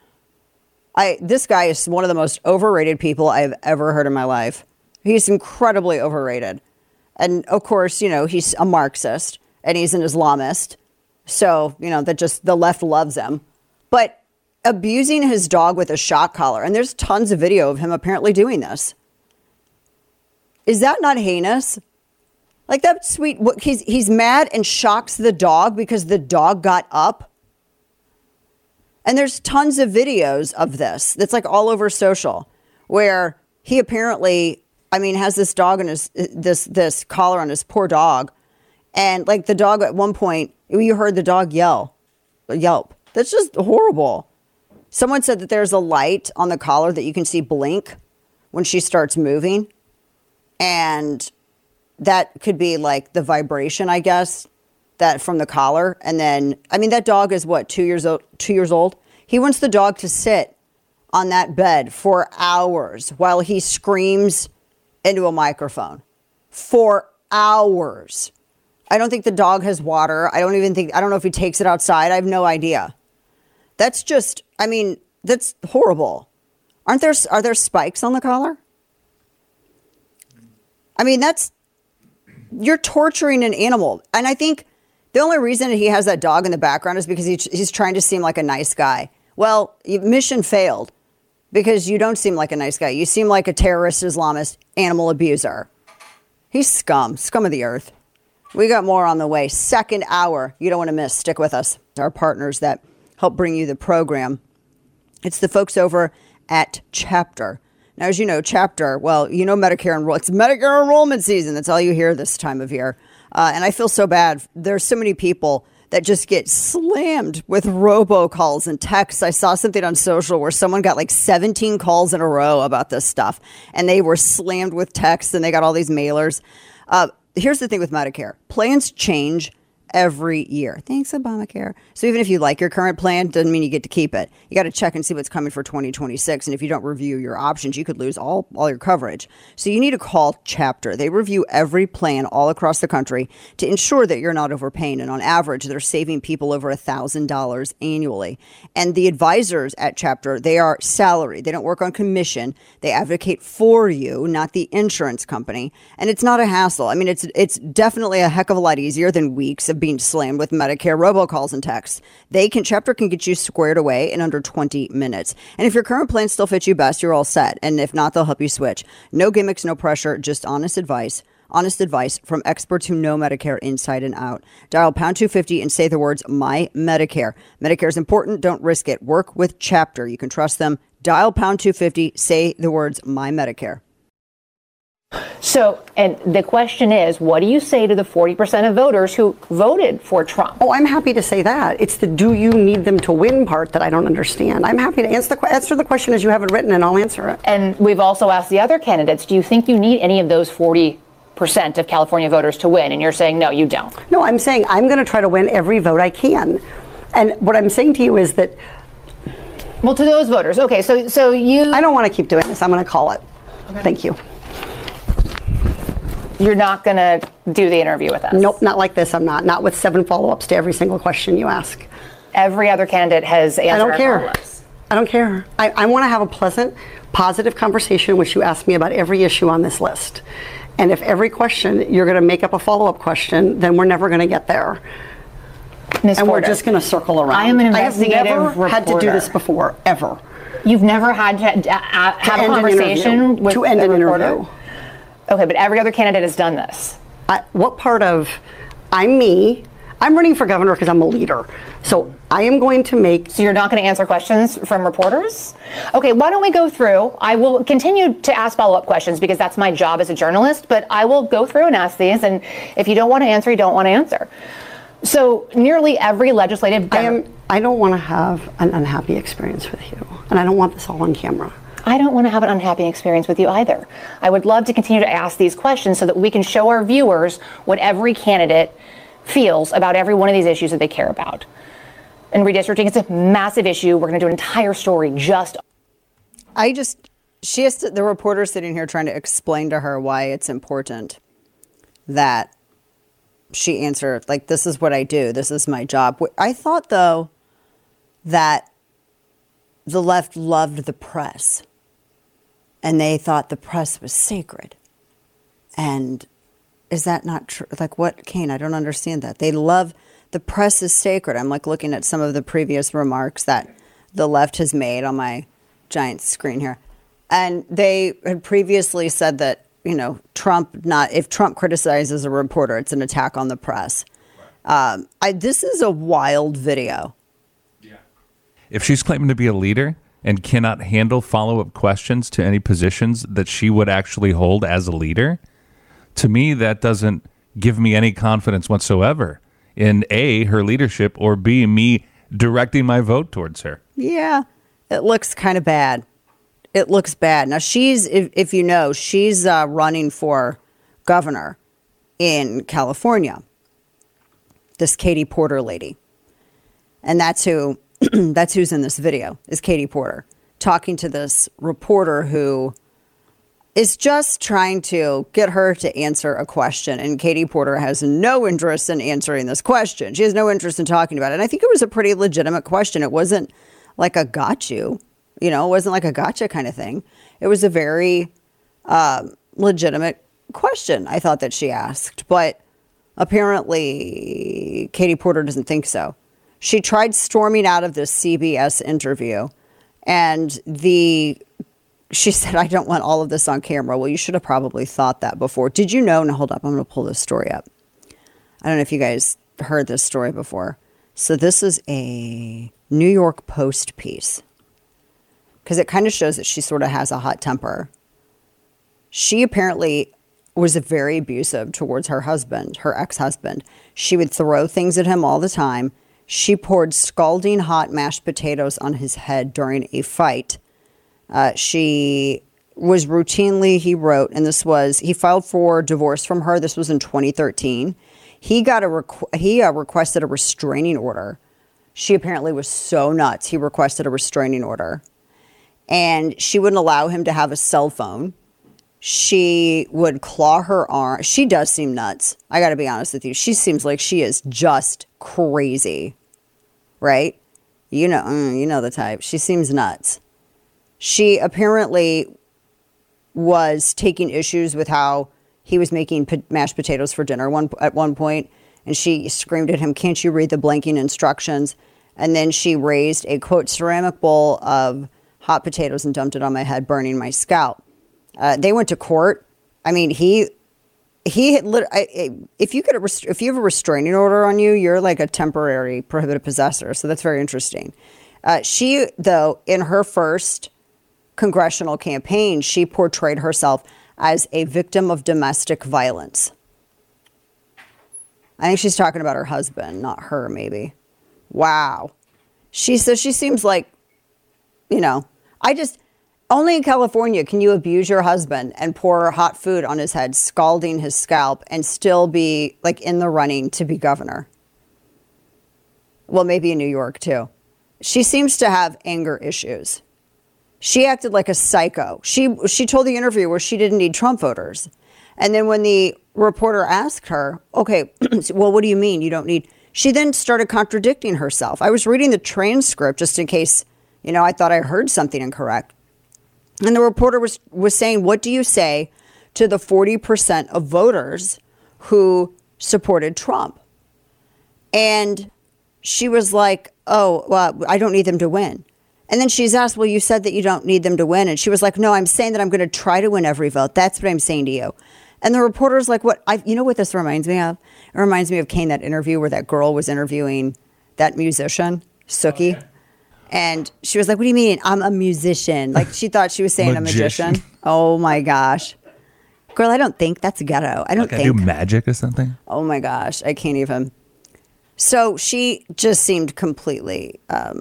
This guy is one of the most overrated people I've ever heard in my life. He's incredibly overrated. And of course, he's a Marxist and he's an Islamist. So, the left loves him. But abusing his dog with a shock collar, and there's tons of video of him apparently doing this. Is that not heinous? Like that sweet, he's mad and shocks the dog because the dog got up. And there's tons of videos of this that's like all over social, where he apparently, has this dog and this collar on his poor dog. And like the dog at one point, you heard the dog yelp. That's just horrible. Someone said that there's a light on the collar that you can see blink when she starts moving. And that could be like the vibration, I guess, that from the collar. And then, that dog is what, 2 years old? He wants the dog to sit on that bed for hours while he screams into a microphone. For hours. I don't think the dog has water. I don't know if he takes it outside. I have no idea. That's just, that's horrible. Are there spikes on the collar? You're torturing an animal. And I think the only reason he has that dog in the background is because he's trying to seem like a nice guy. Well, mission failed because you don't seem like a nice guy. You seem like a terrorist, Islamist, animal abuser. He's scum of the earth. We got more on the way. Second hour. You don't want to miss. Stick with us. Our partners that help bring you the program. It's the folks over at Chapter. Now, as you know, Chapter, Medicare it's Medicare enrollment season. That's all you hear this time of year. And I feel so bad. There's so many people that just get slammed with robocalls and texts. I saw something on social where someone got like 17 calls in a row about this stuff. And they were slammed with texts and they got all these mailers. Here's the thing with Medicare. Plans change every year. Thanks, Obamacare. So even if you like your current plan, doesn't mean you get to keep it. You got to check and see what's coming for 2026. And if you don't review your options, you could lose all your coverage. So you need to call Chapter. They review every plan all across the country to ensure that you're not overpaying. And on average, they're saving people over $1,000 annually. And the advisors at Chapter, they are salaried. They don't work on commission. They advocate for you, not the insurance company. And it's not a hassle. It's definitely a heck of a lot easier than weeks of being slammed with Medicare robocalls and texts. Chapter can get you squared away in under 20 minutes. And if your current plan still fits you best, you're all set. And if not, they'll help you switch. No gimmicks, no pressure, just honest advice. Honest advice from experts who know Medicare inside and out. Dial pound 250 and say the words, My Medicare. Medicare is important. Don't risk it. Work with Chapter. You can trust them. Dial pound 250. Say the words, My Medicare. So, and the question is, what do you say to the 40% of voters who voted for Trump? Oh, I'm happy to say that. It's the do you need them to win part that I don't understand. I'm happy to answer the question as you have it written, and I'll answer it. And we've also asked the other candidates, do you think you need any of those 40% of California voters to win? And you're saying, no, you don't. No, I'm saying I'm going to try to win every vote I can. And what I'm saying to you is that... Well, to those voters, okay, so you... I don't want to keep doing this. I'm going to call it. Okay. Thank you. You're not going to do the interview with us? Nope, not like this. I'm not. Not with 7 follow-ups to every single question you ask. Every other candidate has answered. I don't our care. follow-ups. I don't care. I want to have a pleasant, positive conversation in which you ask me about every issue on this list. And if every question you're going to make up a follow-up question, then we're never going to get there. Ms. And Porter, we're just going to circle around. I am an investigative I have never had to do reporter. this before, ever. You've never had to have a conversation with to end a an reporter? interview. Okay, but every other candidate has done this. What part of I'm me? I'm running for governor because I'm a leader. So I am going to make... So you're not going to answer questions from reporters? Okay, why don't we go through? I will continue to ask follow-up questions because that's my job as a journalist, but I will go through and ask these, and if you don't want to answer, you don't want to answer. So nearly every legislative... I don't want to have an unhappy experience with you, and I don't want this all on camera. I don't want to have an unhappy experience with you either. I would love to continue to ask these questions so that we can show our viewers what every candidate feels about every one of these issues that they care about. And redistricting, it's a massive issue. We're going to do an entire story just... She has to, the reporter sitting here trying to explain to her why it's important that she answer, like, this is what I do. This is my job. I thought, though, that the left loved the press. And they thought the press was sacred. And is that not true? Like, what, Kane? I don't understand that. They love, the press is sacred. I'm like looking at some of the previous remarks that the left has made on my giant screen here. And they had previously said that, you know, if Trump criticizes a reporter, it's an attack on the press. This is a wild video. If she's claiming to be a leader and cannot handle follow-up questions to any positions that she would actually hold as a leader, to me, that doesn't give me any confidence whatsoever in A, her leadership, or B, me directing my vote towards her. Yeah, it looks kind of bad. It looks bad. Now, she's, if you know, she's running for governor in California, this Katie Porter lady. And that's who... that's who's in this video, is Katie Porter, talking to this reporter who is just trying to get her to answer a question. And Katie Porter has no interest in answering this question. She has no interest in talking about it. And I think it was a pretty legitimate question. It wasn't like a got you, it wasn't like a gotcha kind of thing. It was a very legitimate question, I thought, that she asked. But apparently Katie Porter doesn't think so. She tried storming out of this CBS interview, and she said, I don't want all of this on camera. Well, you should have probably thought that before. Did you know? Now, hold up. I'm going to pull this story up. I don't know if you guys heard this story before. So this is a New York Post piece, because it kind of shows that she sort of has a hot temper. She apparently was very abusive towards her husband, her ex-husband. She would throw things at him all the time. She poured scalding hot mashed potatoes on his head during a fight. She was routinely, he wrote, and he filed for divorce from her. This was in 2013. He requested a restraining order. She apparently was so nuts. He requested a restraining order. And she wouldn't allow him to have a cell phone. She would claw her arm. She does seem nuts. I got to be honest with you. She seems like she is just crazy, right? You know the type. She seems nuts. She apparently was taking issues with how he was making mashed potatoes for dinner at one point, and she screamed at him, "Can't you read the blanking instructions?" And then she raised a, quote, ceramic bowl of hot potatoes and dumped it on my head, burning my scalp. They went to court. I mean, if you have a restraining order on you, you're like a temporary prohibited possessor. So that's very interesting. She, though, in her first congressional campaign, she portrayed herself as a victim of domestic violence. I think she's talking about her husband, not her, maybe. Wow. She seems like, only in California can you abuse your husband and pour hot food on his head, scalding his scalp, and still be like in the running to be governor. Well, maybe in New York too. She seems to have anger issues. She acted like a psycho. She told the interviewer she didn't need Trump voters. And then when the reporter asked her, okay, well, what do you mean you don't need? She then started contradicting herself. I was reading the transcript just in case, I thought I heard something incorrect. And the reporter was saying, what do you say to the 40% of voters who supported Trump? And she was like, oh, well, I don't need them to win. And then she's asked, well, you said that you don't need them to win. And she was like, no, I'm saying that I'm going to try to win every vote. That's what I'm saying to you. And the reporter's like, what? You know what this reminds me of? It reminds me of Kane, that interview where that girl was interviewing that musician, Sookie. Okay. And she was like, what do you mean? I'm a musician. Like she thought she was saying a magician. Oh my gosh. Girl, I don't think that's ghetto. I don't think. I do magic or something. Oh my gosh. I can't even. So she just seemed completely,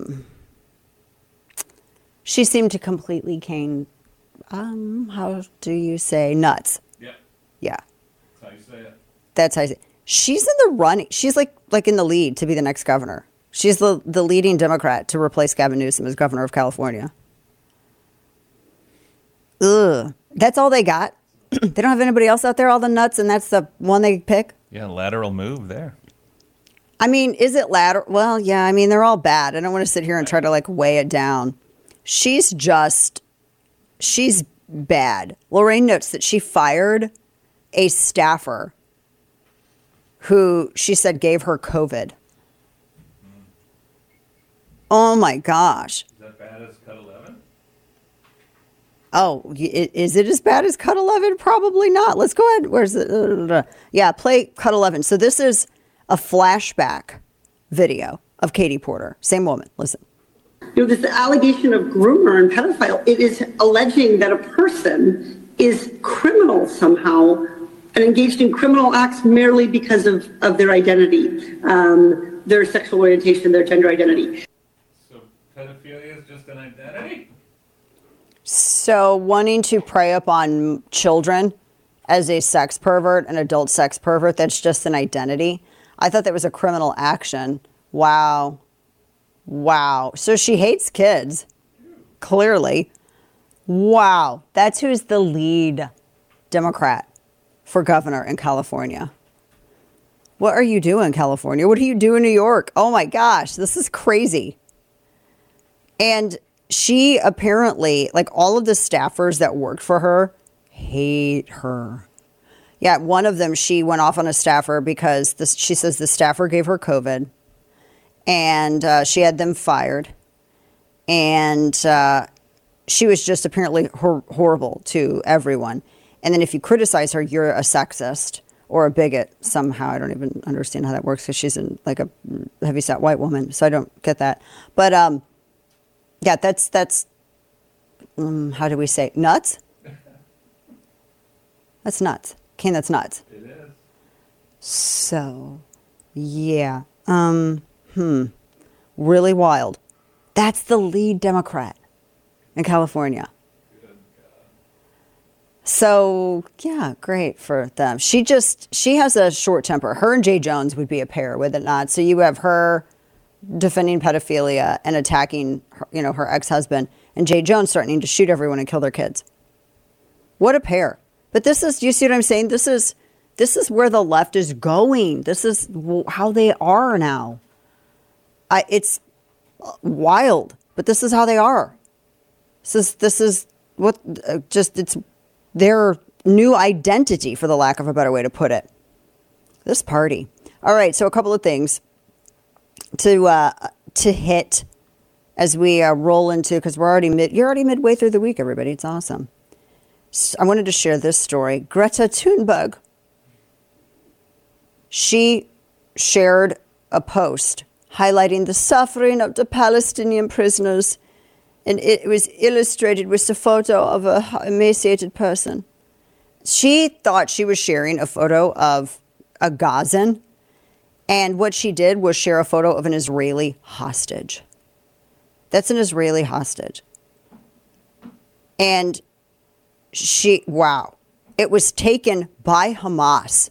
Kane, how do you say, nuts? Yeah. That's how you say it. That's how you say it. She's in the running. She's like in the lead to be the next governor. She's the leading Democrat to replace Gavin Newsom as governor of California. Ugh. That's all they got? They don't have anybody else out there, all the nuts, and that's the one they pick? Yeah, lateral move there. I mean, is it lateral? Well, yeah, I mean, they're all bad. I don't want to sit here and try to weigh it down. She's bad. Lorraine notes that she fired a staffer who she said gave her COVID. Oh my gosh. Is that bad as Cut 11? Oh, is it as bad as Cut 11? Probably not. Let's go ahead. Where's it? Yeah, play Cut 11. So this is a flashback video of Katie Porter. Same woman. Listen. This allegation of groomer and pedophile, it is alleging that a person is criminal somehow and engaged in criminal acts merely because of their identity, their sexual orientation, their gender identity. So pedophilia is just an identity? So wanting to prey upon children as a sex pervert, an adult sex pervert, that's just an identity. I thought that was a criminal action. Wow. So she hates kids, clearly. Wow. That's who's the lead Democrat for governor in California. What are you doing, California? What do you do in New York? Oh my gosh, this is crazy. And she apparently, all of the staffers that worked for her, hate her. Yeah, one of them, she went off on a staffer because she says the staffer gave her COVID. And she had them fired. And she was just apparently horrible to everyone. And then if you criticize her, you're a sexist or a bigot somehow. I don't even understand how that works because she's a heavyset white woman. So I don't get that. But yeah, that's how do we say nuts? That's nuts. Kane, that's nuts. It is. So, yeah. Really wild. That's the lead Democrat in California. So, yeah, great for them. She has a short temper. Her and Jay Jones would be a pair, would it not? So you have her defending pedophilia and attacking her ex-husband, and Jay Jones threatening to shoot everyone and kill their kids. What a pair. But do you see what I'm saying? This is where the left is going. This is how they are now. It's wild, but this is how they are. This is what it's their new identity, for the lack of a better way to put it. This party. All right, so a couple of things to hit as we roll into, because you're already midway through the week, everybody. It's awesome. So I wanted to share this story. Greta Thunberg. She shared a post highlighting the suffering of the Palestinian prisoners, and it was illustrated with the photo of an emaciated person. She thought she was sharing a photo of a Gazan, and what she did was share a photo of an Israeli hostage. That's an Israeli hostage. And it was taken by Hamas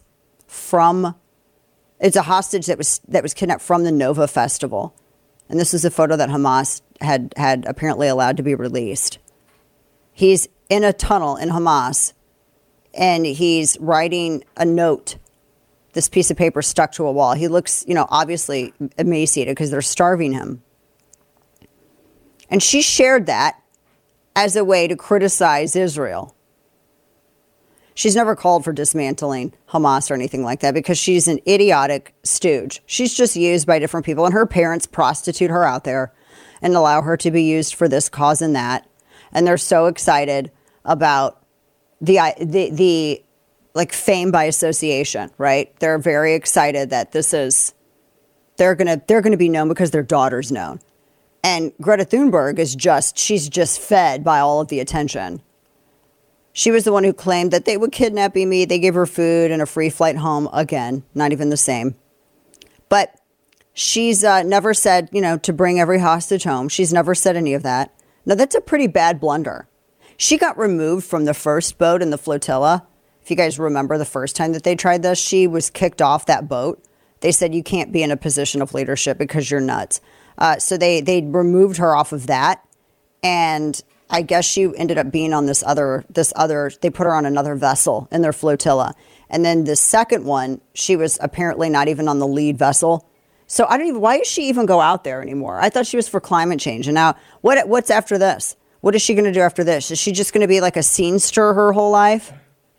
it's a hostage that was kidnapped from the Nova Festival. And this is a photo that Hamas had apparently allowed to be released. He's in a tunnel in Hamas, and he's writing a note, this piece of paper stuck to a wall. He looks, obviously emaciated because they're starving him. And she shared that as a way to criticize Israel. She's never called for dismantling Hamas or anything like that because she's an idiotic stooge. She's just used by different people, and her parents prostitute her out there and allow her to be used for this cause and that. And they're so excited about the fame by association, right? They're very excited that they're gonna be known because their daughter's known. And Greta Thunberg she's just fed by all of the attention. She was the one who claimed that they would kidnap me. They gave her food and a free flight home. Again, not even the same. But she's never said, to bring every hostage home. She's never said any of that. Now, that's a pretty bad blunder. She got removed from the first boat in the flotilla. If you guys remember the first time that they tried this, she was kicked off that boat. They said, you can't be in a position of leadership because you're nuts. So they removed her off of that. And I guess she ended up being on this other, they put her on another vessel in their flotilla. And then the second one, she was apparently not even on the lead vessel. So why does she even go out there anymore? I thought she was for climate change. And now what's after this? What is she going to do after this? Is she just going to be like a scene stir her whole life?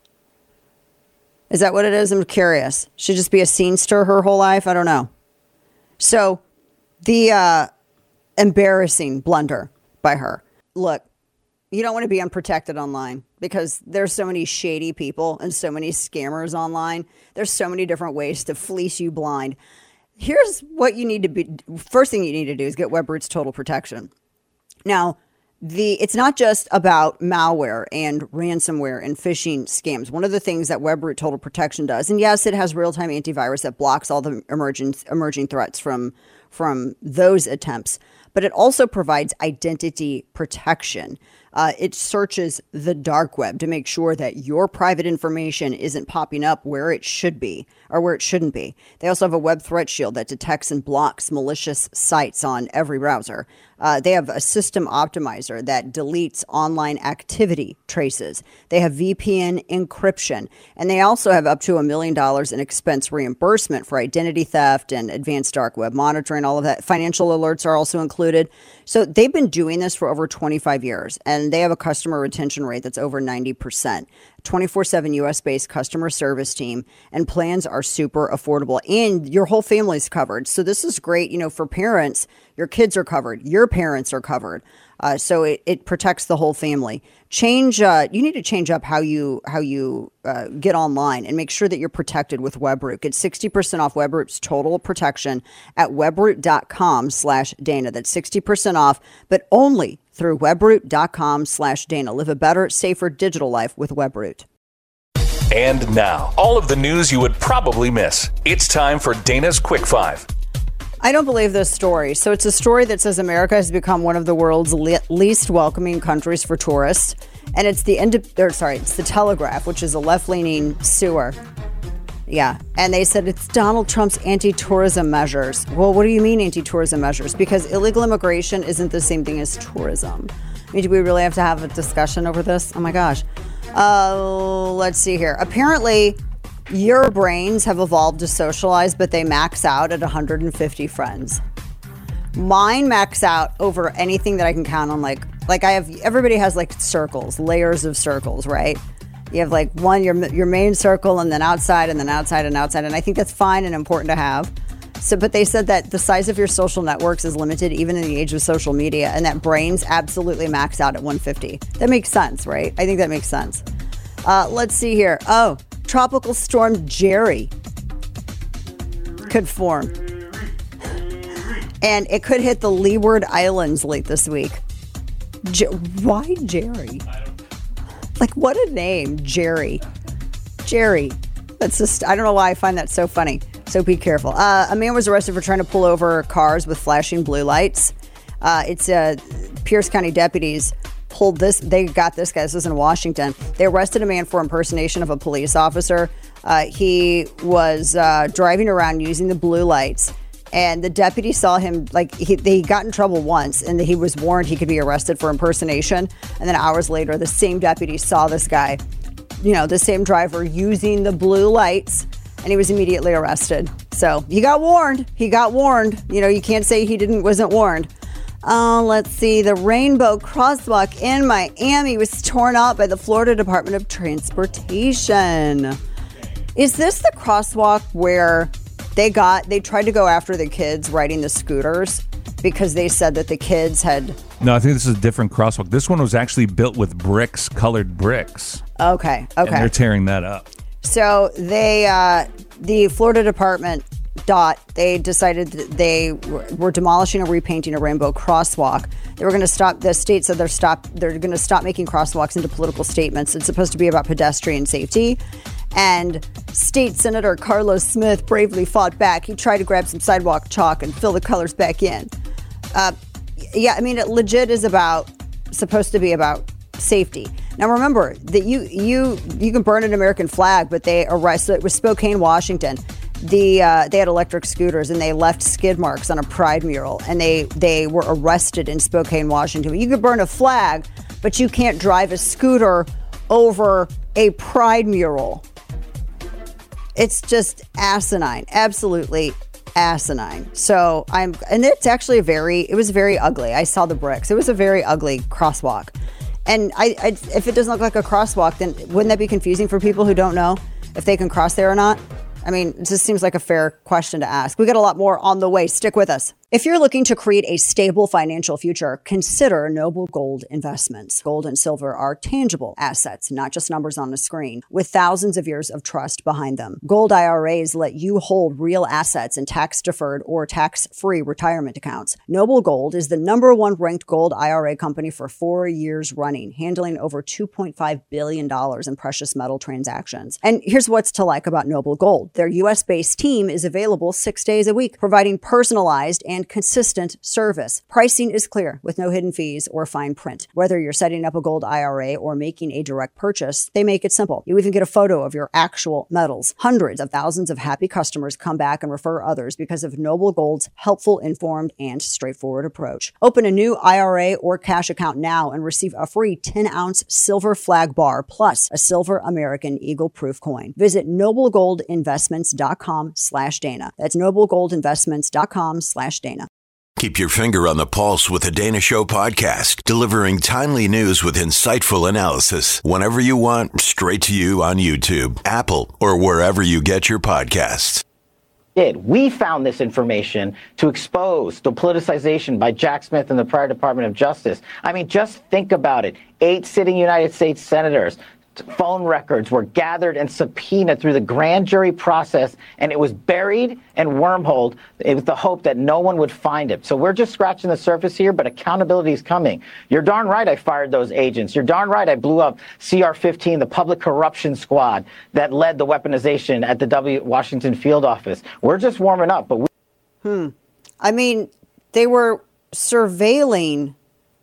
Is that what it is? I'm curious. She'd just be a scene stir her whole life? I don't know. So the embarrassing blunder by her. Look, you don't want to be unprotected online because there's so many shady people and so many scammers online. There's so many different ways to fleece you blind. Here's what you need to be. First thing you need to do is get Webroot's Total Protection. Now, it's not just about malware and ransomware and phishing scams. One of the things that Webroot Total Protection does, and yes, it has real-time antivirus that blocks all the emerging threats from those attempts, but it also provides identity protection. It searches the dark web to make sure that your private information isn't popping up where it should be or where it shouldn't be. They also have a web threat shield that detects and blocks malicious sites on every browser. They have a system optimizer that deletes online activity traces. They have VPN encryption, and they also have up to $1 million in expense reimbursement for identity theft and advanced dark web monitoring, all of that. Financial alerts are also included. So they've been doing this for over 25 years, and they have a customer retention rate that's over 90%. 24/7 US-based customer service team, and plans are super affordable, and your whole family's covered. So this is great, for parents. Your kids are covered. Your parents are covered. So it protects the whole family. You need to change up how you get online and make sure that you're protected with Webroot. Get 60% off Webroot's Total Protection at webroot.com/Dana. That's 60% off, but only through webroot.com/Dana. Live a better, safer digital life with Webroot. And now, all of the news you would probably miss. It's time for Dana's Quick Five. I don't believe this story. So it's a story that says America has become one of the world's least welcoming countries for tourists. And it's it's the Telegraph, which is a left-leaning sewer. Yeah. And they said it's Donald Trump's anti-tourism measures. Well, what do you mean anti-tourism measures? Because illegal immigration isn't the same thing as tourism. I mean, do we really have to have a discussion over this? Oh my gosh. Let's see here. Apparently, your brains have evolved to socialize, but they max out at 150 friends. Mine max out over anything that I can count on. Everybody has circles, layers of circles, right? You have one, your main circle, and then outside, and then outside, and outside. And I think that's fine and important to have. So, but they said that the size of your social networks is limited even in the age of social media, and that brains absolutely max out at 150. That makes sense, right? I think that makes sense. Let's see here. Oh, Tropical Storm Jerry could form. And it could hit the Leeward Islands late this week. Why Jerry? What a name, Jerry. Jerry. That's just, I don't know why I find that so funny. So be careful. A man was arrested for trying to pull over cars with flashing blue lights. Pierce County deputies they got this guy. This was in Washington. They arrested a man for impersonation of a police officer. He was driving around using the blue lights. And the deputy saw him, they got in trouble once, and he was warned he could be arrested for impersonation. And then hours later, the same deputy saw this guy, the same driver using the blue lights, and he was immediately arrested. So he got warned. You can't say he wasn't warned. Let's see. The Rainbow Crosswalk in Miami was torn up by the Florida Department of Transportation. Is this the crosswalk where they tried to go after the kids riding the scooters because they said that the kids had... No, I think this is a different crosswalk. This one was actually built with colored bricks. Okay. And they're tearing that up. So the Florida Department they decided that they were demolishing and repainting a rainbow crosswalk. They were going to stop. The state said they're going to stop making crosswalks into political statements. It's supposed to be about pedestrian safety. And State Senator Carlos Smith bravely fought back. He tried to grab some sidewalk chalk and fill the colors back in. It legit is supposed to be about safety. Now remember that you can burn an American flag, but so it was Spokane, Washington. They had electric scooters and they left skid marks on a pride mural, and they were arrested in Spokane, Washington. You could burn a flag, but you can't drive a scooter over a pride mural. It's just asinine, absolutely asinine. So and it's actually it was very ugly. I saw the bricks. It was a very ugly crosswalk. And if it doesn't look like a crosswalk, then wouldn't that be confusing for people who don't know if they can cross there or not? I mean, it just seems like a fair question to ask. We got a lot more on the way. Stick with us. If you're looking to create a stable financial future, consider Noble Gold Investments. Gold and silver are tangible assets, not just numbers on a screen, with thousands of years of trust behind them. Gold IRAs let you hold real assets in tax-deferred or tax-free retirement accounts. Noble Gold is the #1 ranked gold IRA company for 4 years running, handling over $2.5 billion in precious metal transactions. And here's what's to like about Noble Gold. Their U.S.-based team is available 6 days a week, providing personalized and consistent service. Pricing is clear with no hidden fees or fine print. Whether you're setting up a gold IRA or making a direct purchase, they make it simple. You even get a photo of your actual metals. Hundreds of thousands of happy customers come back and refer others because of Noble Gold's helpful, informed, and straightforward approach. Open a new IRA or cash account now and receive a free 10-ounce silver flag bar plus a silver American Eagle proof coin. Visit noblegoldinvestments.com/Dana. That's noblegoldinvestments.com/Dana. Keep your finger on the pulse with the Dana Show podcast, delivering timely news with insightful analysis whenever you want, straight to you on YouTube, Apple, or wherever you get your podcasts. We found this information to expose the politicization by Jack Smith and the prior Department of Justice. I mean, just think about it. 8 sitting United States senators. Phone records were gathered and subpoenaed through the grand jury process, and it was buried and wormholed with the hope that no one would find it. So we're just scratching the surface here, but accountability is coming. You're darn right I fired those agents. You're darn right I blew up CR-15, the public corruption squad that led the weaponization at the Washington field office. We're just warming up, but I mean, they were surveilling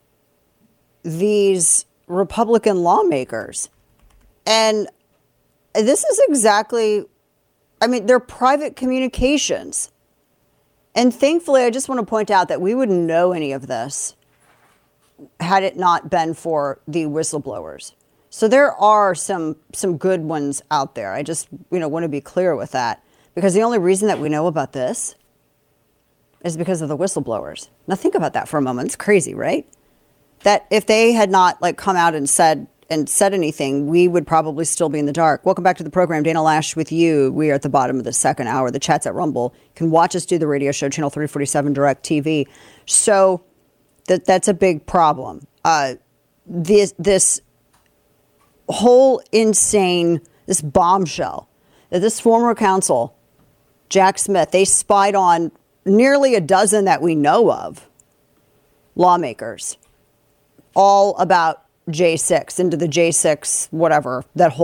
these Republican lawmakers. And this is exactly, they're private communications. And thankfully, I just want to point out that we wouldn't know any of this had it not been for the whistleblowers. So there are some good ones out there. I just, want to be clear with that. Because the only reason that we know about this is because of the whistleblowers. Now think about that for a moment. It's crazy, right? That if they had not come out and said anything, we would probably still be in the dark. Welcome back to the program. Dana Loesch with you. We are at the bottom of the second hour. The chat's at Rumble. You can watch us do the radio show, channel 347 Direct TV. So that's a big problem. This whole this bombshell that this former counsel, Jack Smith, they spied on nearly a dozen that we know of lawmakers, all about J6, into the J6, whatever, that whole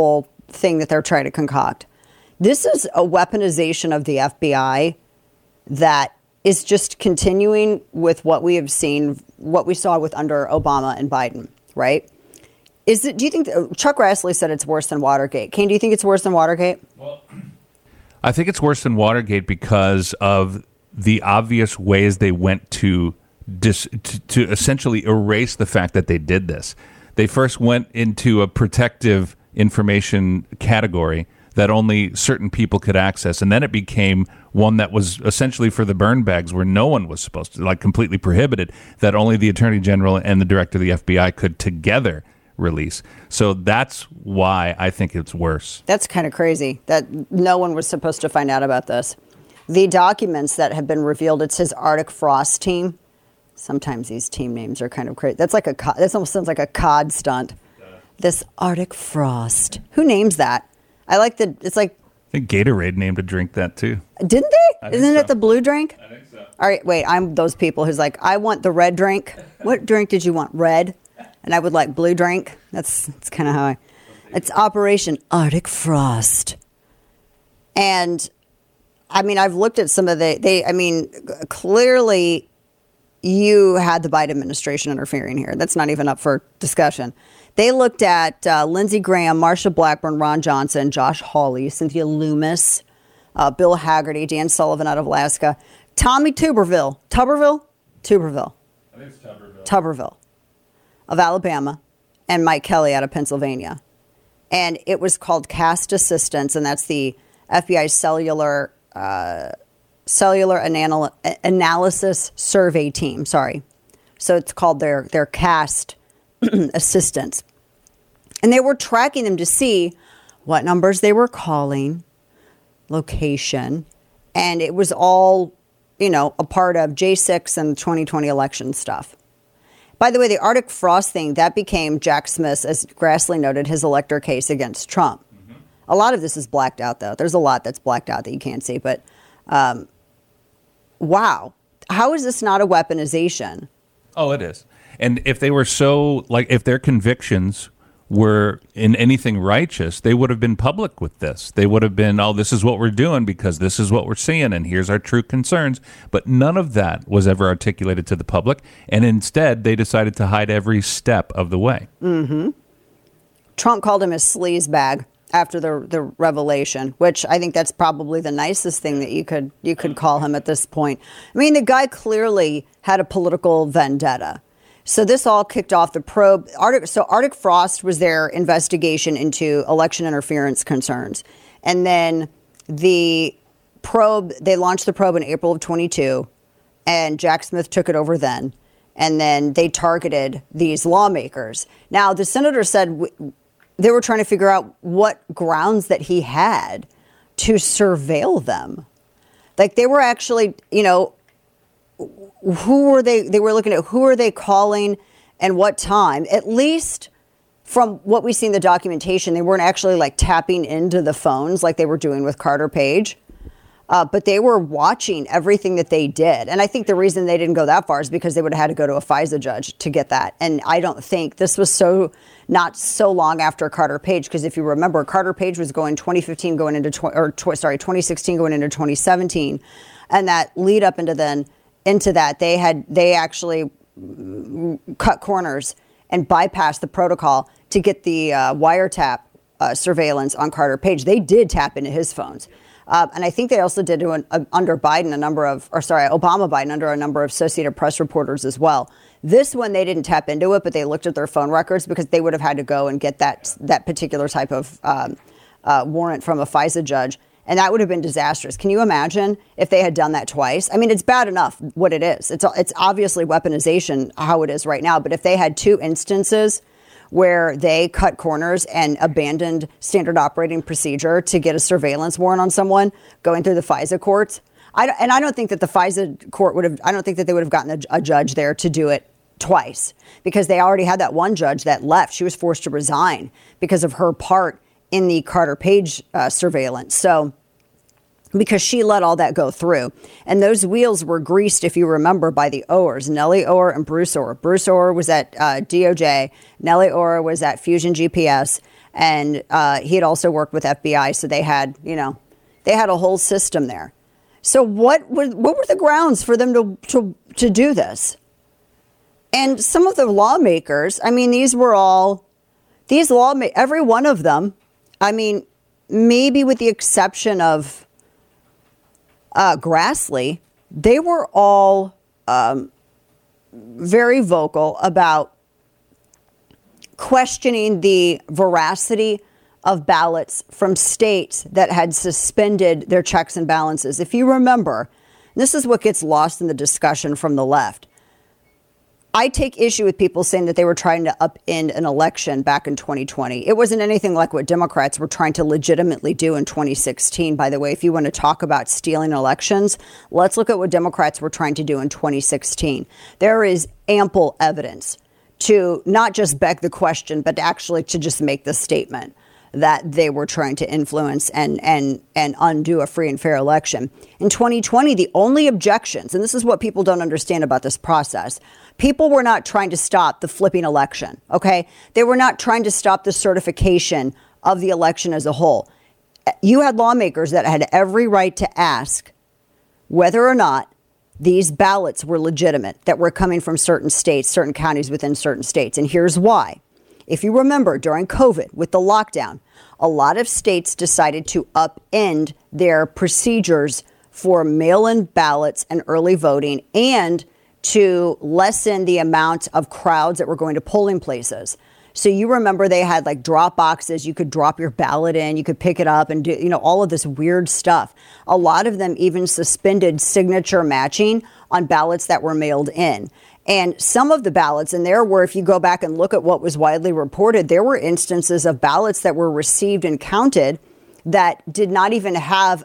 thing that they're trying to concoct. This is a weaponization of the FBI that is just continuing with what we have seen, what we saw with under Obama and Biden, right? Do you think Chuck Grassley said it's worse than Watergate? Kane, do you think it's worse than Watergate? I think it's worse than Watergate because of the obvious ways they went to essentially erase the fact that they did this. They first went into a protective information category that only certain people could access, and then it became one that was essentially for the burn bags where no one was supposed to, like completely prohibited, that only the Attorney General and the Director of the FBI could together release. So that's why I think it's worse. That's kind of crazy that no one was supposed to find out about this. The documents that have been revealed, it says Arctic Frost team. Sometimes these team names are kind of crazy. That almost sounds like a COD stunt. This Arctic Frost. Who names that? It's like... I think Gatorade named a drink that too. Didn't they? Isn't it the blue drink? I think so. All right, wait, I'm those people who's like, I want the red drink. What drink did you want? Red? And I would like blue drink. That's kind of how it's Operation Arctic Frost. And I mean, I've looked at some of clearly you had the Biden administration interfering here. That's not even up for discussion. They looked at Lindsey Graham, Marsha Blackburn, Ron Johnson, Josh Hawley, Cynthia Loomis, Bill Hagerty, Dan Sullivan out of Alaska, Tommy Tuberville. I think it's Tuberville of Alabama, and Mike Kelly out of Pennsylvania. And it was called CAST Assistance, and that's the FBI cellular analysis survey team. Sorry. So it's called their CAST Assistance. And they were tracking them to see what numbers they were calling, location, and it was all, a part of J6 and 2020 election stuff. By the way, the Arctic Frost thing, that became Jack Smith's, as Grassley noted, his elector case against Trump. Mm-hmm. A lot of this is blacked out, though. There's a lot that's blacked out that you can't see. But, wow. How is this not a weaponization? Oh, it is. And if they were if their convictions were in anything righteous, they would have been public with this. They would have been, this is what we're doing because this is what we're seeing and here's our true concerns. But none of that was ever articulated to the public. And instead, they decided to hide every step of the way. Mm-hmm. Trump called him a sleaze bag after the revelation, which I think that's probably the nicest thing that you could call him at this point. I mean, the guy clearly had a political vendetta. So this all kicked off the probe. Arctic Frost was their investigation into election interference concerns. And then the probe, they launched the probe in April of 22, and Jack Smith took it over then. And then they targeted these lawmakers. Now, the senator said they were trying to figure out what grounds that he had to surveil them. Like they were actually, who were they were looking at who are they calling and what time. At least from what we see in the documentation, they weren't actually like tapping into the phones like they were doing with Carter Page. But they were watching everything that they did. And I think the reason they didn't go that far is because they would have had to go to a FISA judge to get that. And I don't think this was not so long after Carter Page, because if you remember, Carter Page was going 2016 going into 2017. And that lead up into that, they actually cut corners and bypassed the protocol to get the wiretap surveillance on Carter Page. They did tap into his phones. And I think they also did under Biden Obama Biden under a number of Associated Press reporters as well. This one, they didn't tap into it, but they looked at their phone records because they would have had to go and get that particular type of warrant from a FISA judge. And that would have been disastrous. Can you imagine if they had done that twice? I mean, it's bad enough what it is. It's obviously weaponization how it is right now. But if they had two instances where they cut corners and abandoned standard operating procedure to get a surveillance warrant on someone going through the FISA courts, I don't think that the FISA court I don't think that they would have gotten a judge there to do it twice, because they already had that one judge that left. She was forced to resign because of her part in the Carter Page surveillance. So, because she let all that go through. And those wheels were greased, if you remember, by the Oers, Nellie Ohr and Bruce Ohr. Bruce Ohr was at DOJ. Nellie Ohr was at Fusion GPS. And he had also worked with FBI, so they had a whole system there. So what were the grounds for them to do this? And some of the lawmakers, I mean, every one of them, I mean, maybe with the exception of Grassley, they were all very vocal about questioning the veracity of ballots from states that had suspended their checks and balances. If you remember, this is what gets lost in the discussion from the left. I take issue with people saying that they were trying to upend an election back in 2020. It wasn't anything like what Democrats were trying to legitimately do in 2016. By the way, if you want to talk about stealing elections, let's look at what Democrats were trying to do in 2016. There is ample evidence to not just beg the question, but actually to just make the statement that they were trying to influence and undo a free and fair election. In 2020, the only objections, and this is what people don't understand about this process, people were not trying to stop the flipping election, okay? They were not trying to stop the certification of the election as a whole. You had lawmakers that had every right to ask whether or not these ballots were legitimate, that were coming from certain states, certain counties within certain states. And here's why. If you remember, during COVID, with the lockdown, a lot of states decided to upend their procedures for mail-in ballots and early voting and to lessen the amount of crowds that were going to polling places. So you remember they had like drop boxes. You could drop your ballot in, you could pick it up and do, all of this weird stuff. A lot of them even suspended signature matching on ballots that were mailed in. And some of the ballots, and there were, if you go back and look at what was widely reported, there were instances of ballots that were received and counted that did not even have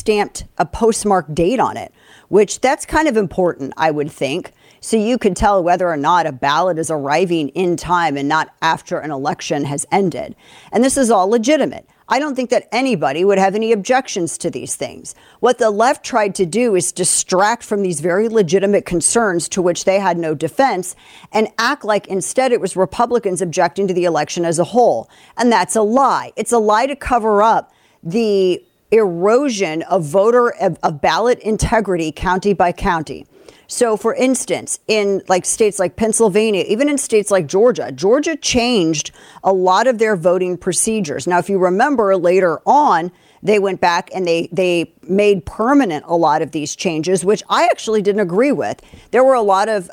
a postmark date on it, which that's kind of important, I would think. So you could tell whether or not a ballot is arriving in time and not after an election has ended. And this is all legitimate. I don't think that anybody would have any objections to these things. What the left tried to do is distract from these very legitimate concerns to which they had no defense and act like instead it was Republicans objecting to the election as a whole. And that's a lie. It's a lie to cover up the erosion of ballot integrity county by county. So, for instance, in like states like Pennsylvania, even in states like Georgia changed a lot of their voting procedures. Now, if you remember later on, they went back and they made permanent a lot of these changes, which I actually didn't agree with. There were a lot of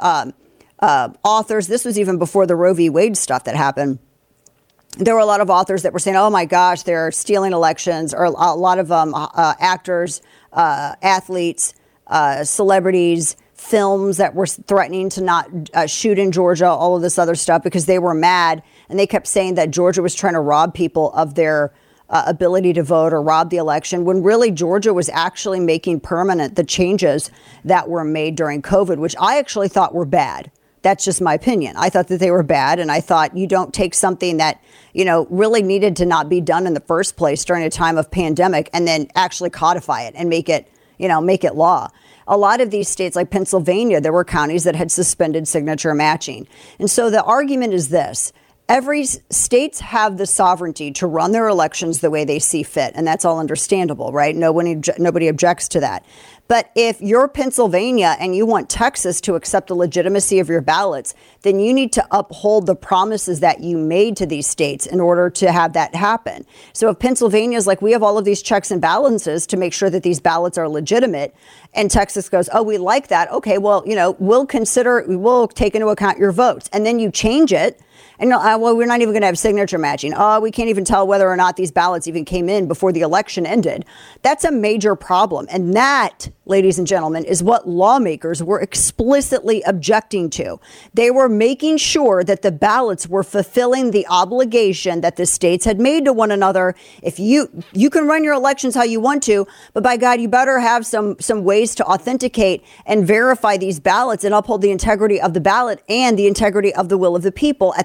authors. This was even before the Roe v. Wade stuff that happened. There were a lot of authors that were saying, oh, my gosh, they're stealing elections, or a lot of actors, athletes, celebrities, films that were threatening to not shoot in Georgia, all of this other stuff, because they were mad. And they kept saying that Georgia was trying to rob people of their ability to vote or rob the election, when really Georgia was actually making permanent the changes that were made during COVID, which I actually thought were bad. That's just my opinion. I thought that they were bad. And I thought you don't take something that, really needed to not be done in the first place during a time of pandemic and then actually codify it and make it law. A lot of these states like Pennsylvania, there were counties that had suspended signature matching. And so the argument is this. Every states have the sovereignty to run their elections the way they see fit. And that's all understandable, right? Nobody objects to that. But if you're Pennsylvania and you want Texas to accept the legitimacy of your ballots, then you need to uphold the promises that you made to these states in order to have that happen. So if Pennsylvania is like, we have all of these checks and balances to make sure that these ballots are legitimate, and Texas goes, oh, we like that. OK, well, we'll take into account your votes. And then you change it. And well, we're not even going to have signature matching. Oh, we can't even tell whether or not these ballots even came in before the election ended. That's a major problem. And that, ladies and gentlemen, is what lawmakers were explicitly objecting to. They were making sure that the ballots were fulfilling the obligation that the states had made to one another. If you can run your elections how you want to, but by God, you better have some ways to authenticate and verify these ballots and uphold the integrity of the ballot and the integrity of the will of the people at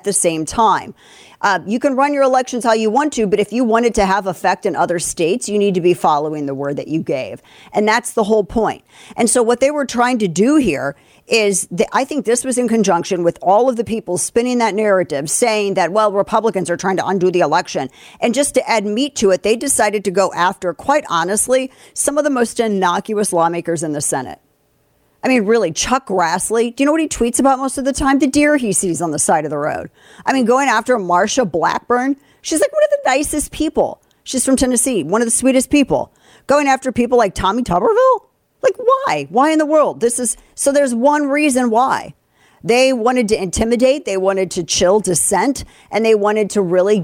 the same time. You can run your elections how you want to, but if you want it to have effect in other states, you need to be following the word that you gave. And that's the whole point. And so what they were trying to do here is I think this was in conjunction with all of the people spinning that narrative, saying that, well, Republicans are trying to undo the election. And just to add meat to it, they decided to go after, quite honestly, some of the most innocuous lawmakers in the Senate. I mean, really, Chuck Grassley, do you know what he tweets about most of the time? The deer he sees on the side of the road. I mean, going after Marsha Blackburn, she's like one of the nicest people. She's from Tennessee, one of the sweetest people. Going after people like Tommy Tuberville? Like, why? Why in the world? So there's one reason why. They wanted to intimidate, they wanted to chill dissent, and they wanted to really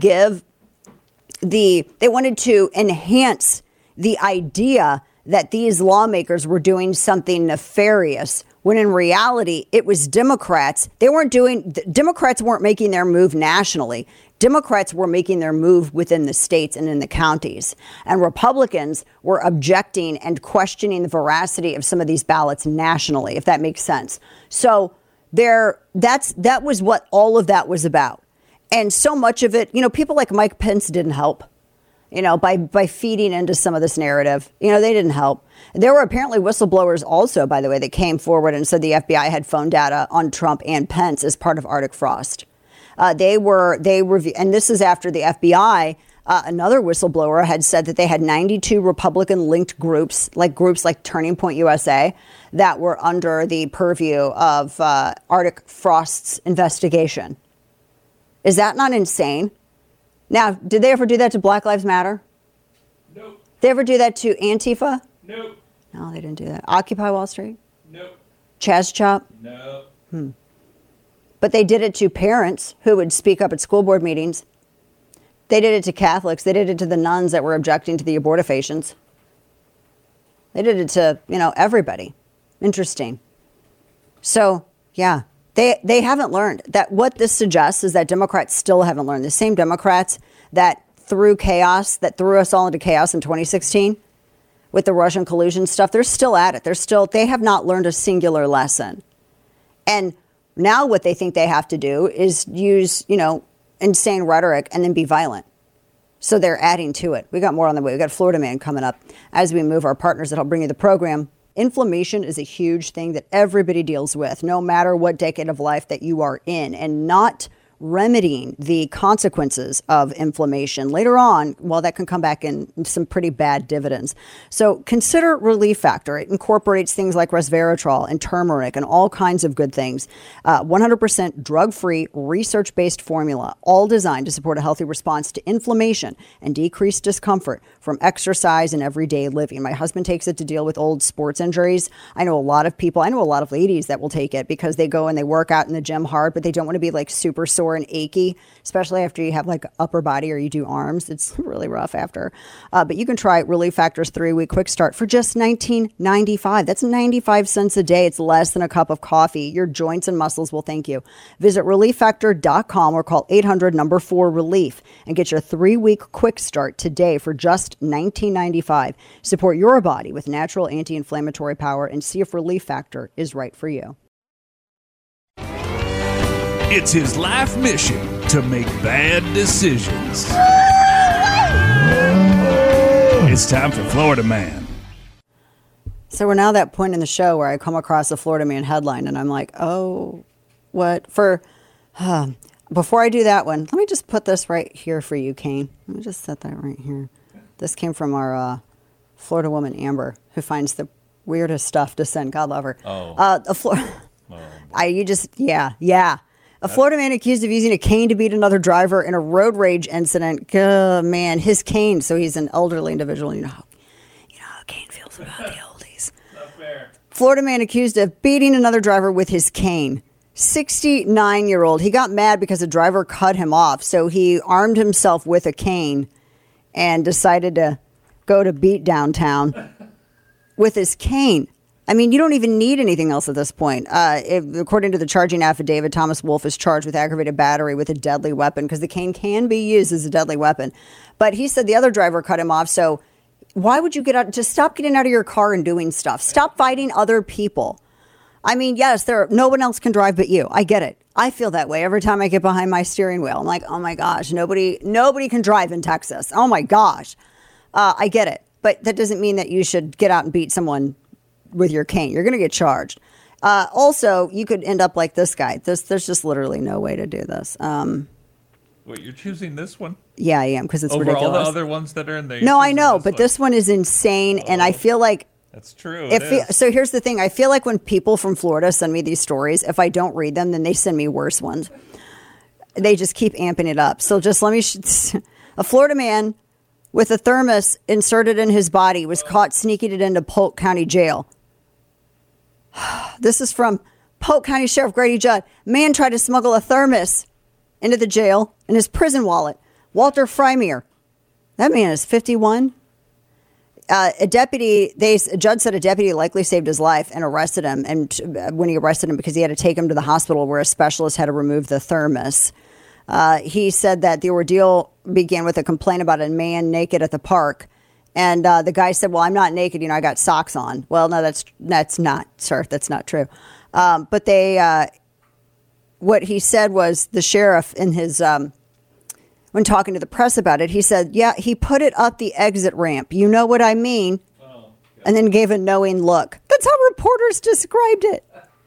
they wanted to enhance the idea that these lawmakers were doing something nefarious, when in reality, it was Democrats. Democrats weren't making their move nationally. Democrats were making their move within the states and in the counties. And Republicans were objecting and questioning the veracity of some of these ballots nationally, if that makes sense. So that was what all of that was about. And so much of it, people like Mike Pence didn't help. By feeding into some of this narrative, they didn't help. There were apparently whistleblowers also, by the way, that came forward and said the FBI had phone data on Trump and Pence as part of Arctic Frost. They reviewed, and this is after the FBI, another whistleblower had said that they had 92 Republican-linked groups like Turning Point USA, that were under the purview of Arctic Frost's investigation. Is that not insane? Now, did they ever do that to Black Lives Matter? Nope. They ever do that to Antifa? Nope. No, they didn't do that. Occupy Wall Street? Nope. Chaz Chop? No. But they did it to parents who would speak up at school board meetings. They did it to Catholics. They did it to the nuns that were objecting to the abortifacients. They did it to, everybody. Interesting. So, yeah. They haven't learned. That what this suggests is that Democrats still haven't learned. The same Democrats that threw us all into chaos in 2016 with the Russian collusion stuff, they're still at it. They have not learned a singular lesson. And now what they think they have to do is use, insane rhetoric and then be violent. So they're adding to it. We got more on the way. We got Florida Man coming up as we move. Our partners that help bring you the program. Inflammation is a huge thing that everybody deals with, no matter what decade of life that you are in, and not remedying the consequences of inflammation later on, well, that can come back in some pretty bad dividends. So consider Relief Factor. It incorporates things like resveratrol and turmeric and all kinds of good things. 100% drug-free, research-based formula, all designed to support a healthy response to inflammation and decrease discomfort from exercise and everyday living. My husband takes it to deal with old sports injuries. I know a lot of ladies that will take it because they go and they work out in the gym hard, but they don't want to be like super sore and achy, especially after you have like upper body or you do arms. It's really rough after. But you can try Relief Factor's 3-week quick start for just $19.95. That's 95 cents a day. It's less than a cup of coffee. Your joints and muscles will thank you. Visit ReliefFactor.com or call 800-4RELIEF and get your 3-week quick start today for just $19.95. Support your body with natural anti-inflammatory power and see if Relief Factor is right for you. It's his life mission to make bad decisions. It's time for Florida Man. So we're now at that point in the show where I come across a Florida Man headline and I'm like, oh, what? Before I do that one, let me just put this right here for you, Kane. Let me just set that right here. This came from our Florida woman, Amber, who finds the weirdest stuff to send. God love her. A Florida man accused of using a cane to beat another driver in a road rage incident. Man, his cane. So he's an elderly individual. You know how Kane feels about the oldies. Not fair. Florida man accused of beating another driver with his cane. 69-year-old. He got mad because a driver cut him off. So he armed himself with a cane and decided to go to beat downtown with his cane. I mean, you don't even need anything else at this point. According to the charging affidavit, Thomas Wolf is charged with aggravated battery with a deadly weapon because the cane can be used as a deadly weapon. But he said the other driver cut him off. So why would you get out? Just stop getting out of your car and doing stuff. Stop fighting other people. I mean, yes, no one else can drive but you. I get it. I feel that way every time I get behind my steering wheel. I'm like, oh my gosh, nobody can drive in Texas. Oh my gosh. I get it. But that doesn't mean that you should get out and beat someone with your cane. You're going to get charged. Also, you could end up like this guy. There's just literally no way to do this. Wait, you're choosing this one? Yeah, I am, because it's over ridiculous. all the other ones that are in there. No, I know, but this one is insane, and I feel like that's true. So here's the thing: I feel like when people from Florida send me these stories, if I don't read them, then they send me worse ones. They just keep amping it up. So just let me. A Florida man with a thermos inserted in his body was caught sneaking it into Polk County Jail. This is from Polk County Sheriff Grady Judd. Man tried to smuggle a thermos into the jail in his prison wallet. Walter Freimere. That man is 51. Judd said a deputy likely saved his life and arrested him. And when he arrested him, because he had to take him to the hospital where a specialist had to remove the thermos. He said that the ordeal began with a complaint about a man naked at the park. And the guy said, well, I'm not naked. I got socks on. Well, no, that's not, sir. That's not true. But what he said was the sheriff in his, when talking to the press about it, he said, yeah, he put it up the exit ramp. You know what I mean? And then gave a knowing look. That's how reporters described it.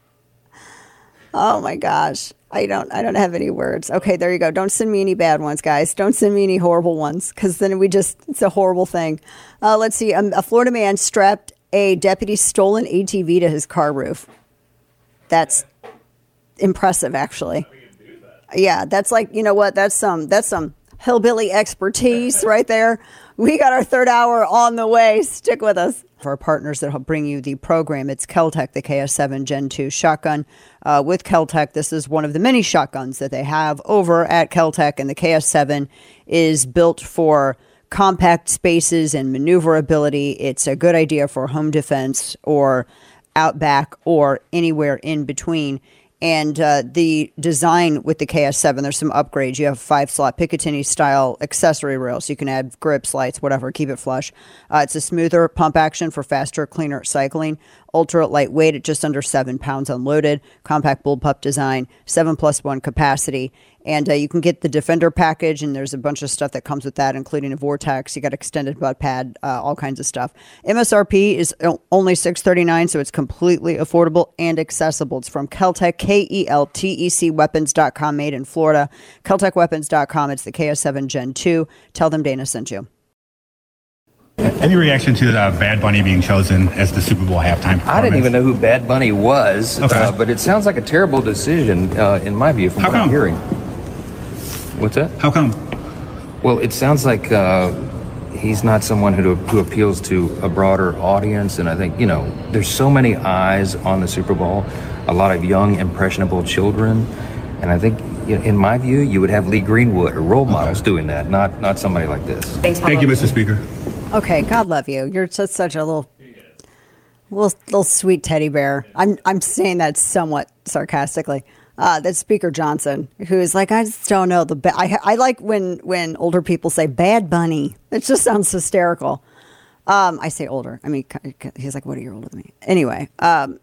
Oh my gosh. I don't have any words. Okay, there you go. Don't send me any bad ones, guys. Don't send me any horrible ones, because then it's a horrible thing. Let's see. A Florida man strapped a deputy's stolen ATV to his car roof. That's impressive, actually. Yeah, that's like, you know what? That's some hillbilly expertise right there. We got our third hour on the way. Stick with us. For our partners that help bring you the program, it's Keltec, the KS7 Gen 2 shotgun. With Keltec, this is one of the many shotguns that they have over at Keltec, and the KS7 is built for compact spaces and maneuverability. It's a good idea for home defense or out back or anywhere in between. And the design with the KS7, there's some upgrades. You have 5-slot Picatinny style accessory rails. You can add grips, lights, whatever, keep it flush. It's a smoother pump action for faster, cleaner cycling. Ultra lightweight at just under 7 pounds unloaded. Compact bullpup design, 7+1 capacity. And you can get the Defender package, and there's a bunch of stuff that comes with that, including a Vortex. You got extended butt pad, all kinds of stuff. MSRP is only $639, so it's completely affordable and accessible. It's from Keltec, KELTEC weapons.com, made in Florida. KeltecWeapons.com. It's the KS7 Gen 2. Tell them Dana sent you. Any reaction to Bad Bunny being chosen as the Super Bowl halftime performance? I didn't even know who Bad Bunny was, but it sounds like a terrible decision, in my view, from what I'm hearing. What's that? How come? Well, it sounds like he's not someone who appeals to a broader audience, and I think, there's so many eyes on the Super Bowl, a lot of young, impressionable children, and I think, in my view, you would have Lee Greenwood or role models doing that, not somebody like this. Thank you, Mr. Speaker. Okay, God love you. You're just such a little sweet teddy bear. I'm saying that somewhat sarcastically. That's Speaker Johnson, who is like, I just don't know I like when older people say Bad Bunny. It just sounds hysterical. I say older. I mean, he's like, what are you older than me? Anyway, a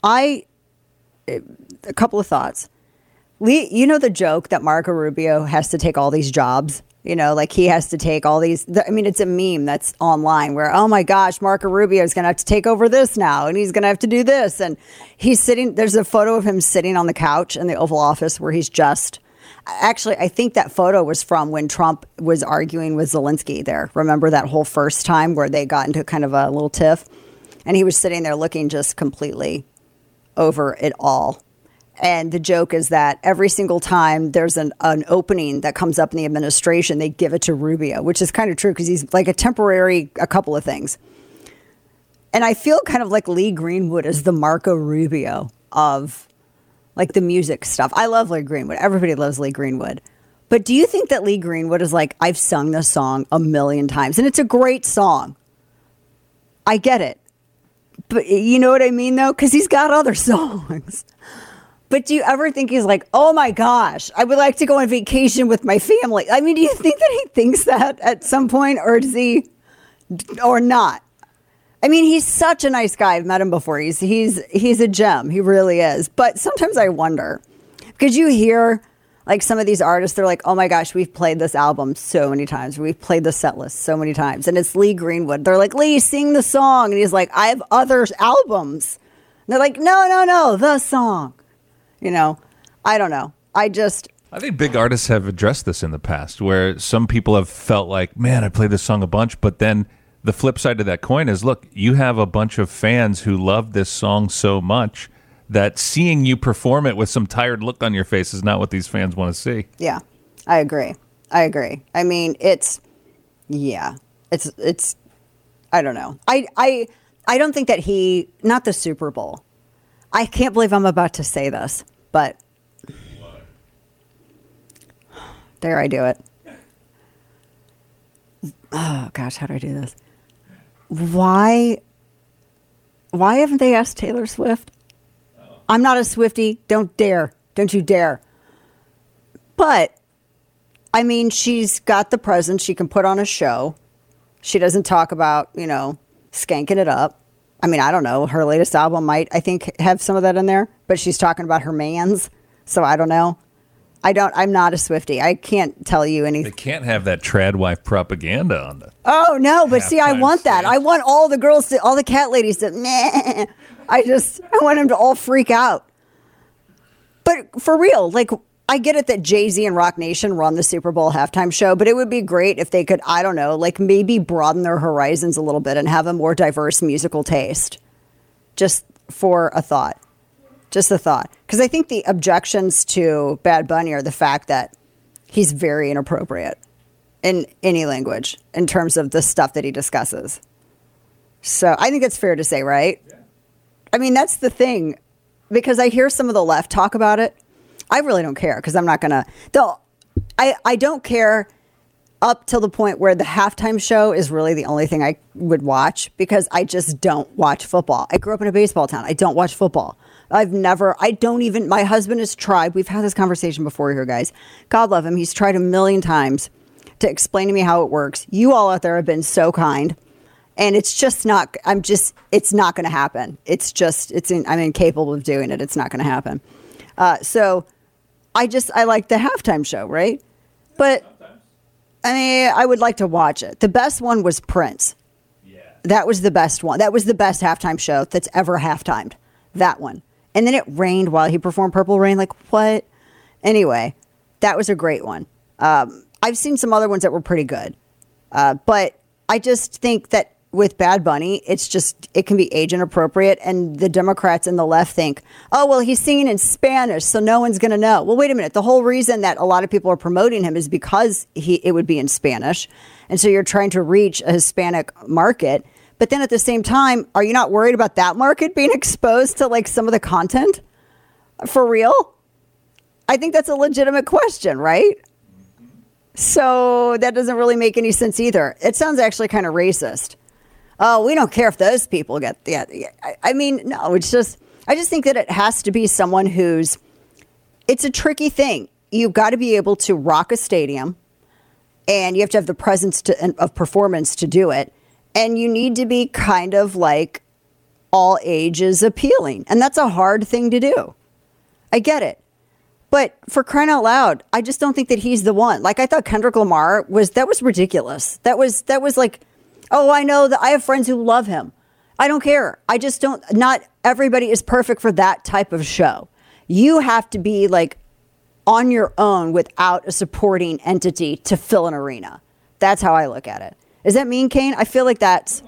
couple of thoughts. Lee, you know the joke that Marco Rubio has to take all these jobs? Like he has to take all these. It's a meme that's online where, oh my gosh, Marco Rubio is going to have to take over this now, and he's going to have to do this. And he's sitting, there's a photo of him sitting on the couch in the Oval Office where he's actually, I think that photo was from when Trump was arguing with Zelensky there. Remember that whole first time where they got into kind of a little tiff? And he was sitting there looking just completely over it all. And the joke is that every single time there's an opening that comes up in the administration, they give it to Rubio, which is kind of true because he's like a couple of things. And I feel kind of like Lee Greenwood is the Marco Rubio of like the music stuff. I love Lee Greenwood. Everybody loves Lee Greenwood. But do you think that Lee Greenwood is like, I've sung this song a million times and it's a great song. I get it. But you know what I mean though? Because he's got other songs. But do you ever think he's like, oh my gosh, I would like to go on vacation with my family? I mean, do you think that he thinks that at some point, or does he, or not? I mean, he's such a nice guy. I've met him before. He's a gem. He really is. But sometimes I wonder, because you hear like some of these artists, they're like, oh my gosh, we've played this album so many times. We've played the set list so many times. And it's Lee Greenwood. They're like, Lee, sing the song. And he's like, I have other albums. And they're like, no, the song. You know, I don't know. I think big artists have addressed this in the past, where some people have felt like, man, I played this song a bunch, but then the flip side of that coin is, look, you have a bunch of fans who love this song so much that seeing you perform it with some tired look on your face is not what these fans want to see. Yeah, I agree. I mean, it's I don't know. I don't think that not the Super Bowl. I can't believe I'm about to say this, but there I do it. Oh gosh, how do I do this? Why haven't they asked Taylor Swift? I'm not a Swiftie. Don't you dare. But I mean, she's got the presence. She can put on a show. She doesn't talk about, skanking it up. I mean, I don't know. Her latest album might, I think, have some of that in there, but she's talking about her mans. So I don't know. I'm not a Swiftie. I can't tell you anything. They can't have that trad wife propaganda on the. Oh no, but see, I want that. I want all the girls all the cat ladies to, meh. I want them to all freak out. But for real, like, I get it that Jay-Z and Rock Nation run the Super Bowl halftime show, but it would be great if they could, I don't know, like maybe broaden their horizons a little bit and have a more diverse musical taste. Just for a thought. Just a thought. Because I think the objections to Bad Bunny are the fact that he's very inappropriate in any language in terms of the stuff that he discusses. So I think it's fair to say, right? Yeah. I mean, that's the thing. Because I hear some of the left talk about it. I really don't care because I'm not going to. I don't care up till the point where the halftime show is really the only thing I would watch because I just don't watch football. I grew up in a baseball town. I don't watch football. My husband has tried. We've had this conversation before here, guys. God love him. He's tried a million times to explain to me how it works. You all out there have been so kind. And it's just not, it's not going to happen. I'm incapable of doing it. It's not going to happen. So I like the halftime show, right? But I mean, I would like to watch it. The best one was Prince. Yeah. That was the best one. That was the best halftime show that's ever halftimed. That one. And then it rained while he performed Purple Rain. Like, what? Anyway, that was a great one. I've seen some other ones that were pretty good. But I just think that with Bad Bunny, it can be age inappropriate. And the Democrats and the left think, oh, well, he's singing in Spanish, so no one's going to know. Well, wait a minute. The whole reason that a lot of people are promoting him is because it would be in Spanish. And so you're trying to reach a Hispanic market. But then at the same time, are you not worried about that market being exposed to like some of the content? For real? I think that's a legitimate question, right? So that doesn't really make any sense either. It sounds actually kind of racist. Oh, we don't care if those people get. Yeah. I mean, no, I just think that it has to be someone it's a tricky thing. You've got to be able to rock a stadium and you have to have the presence of performance to do it. And you need to be kind of like all ages appealing. And that's a hard thing to do. I get it. But for crying out loud, I just don't think that he's the one. Like, I thought Kendrick Lamar was ridiculous. That was like, oh, I know that I have friends who love him. I don't care. Not everybody is perfect for that type of show. You have to be like on your own without a supporting entity to fill an arena. That's how I look at it. Does that mean, Kane? I feel like that's.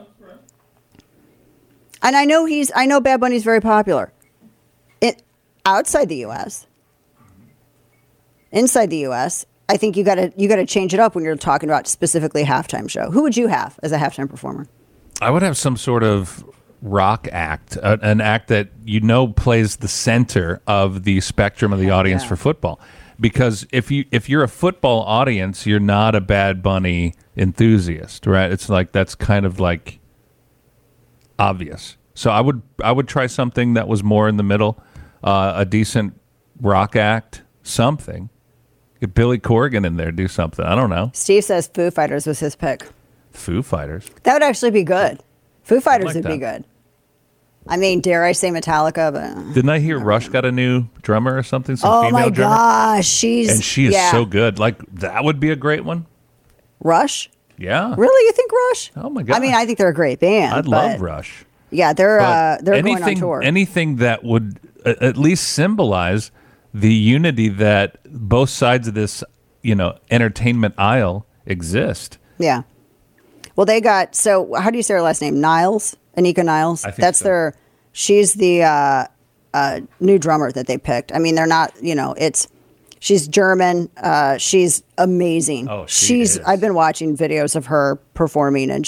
And I know Bad Bunny's very popular. Outside the U.S. Inside the U.S., I think you got to change it up when you're talking about specifically halftime show. Who would you have as a halftime performer? I would have some sort of rock act, an act that plays the center of the spectrum of the audience for football. Because if you're a football audience, you're not a Bad Bunny enthusiast, right? It's like that's kind of like obvious. So I would try something that was more in the middle, a decent rock act, something. Get Billy Corgan in there, do something. I don't know. Steve says Foo Fighters was his pick. Foo Fighters. That would actually be good. Foo Fighters like would be that. good. I mean, dare I say Metallica, but Didn't I hear Rush got a new drummer or something? Some oh female my drummer? gosh, she is so good. Like, that would be a great one. Rush? Yeah. Really, you think Rush? Oh my god. I mean, I think they're a great band. I'd love Rush. Yeah, they're going on tour. Anything that would at least symbolize the unity that both sides of this, entertainment aisle exist. Yeah. Well, they got, so how do you say her last name? Niles? Anika Niles? I think That's so. she's the new drummer that they picked. I mean, they're not, she's German. She's amazing. Oh, she's. I've been watching videos of her performing and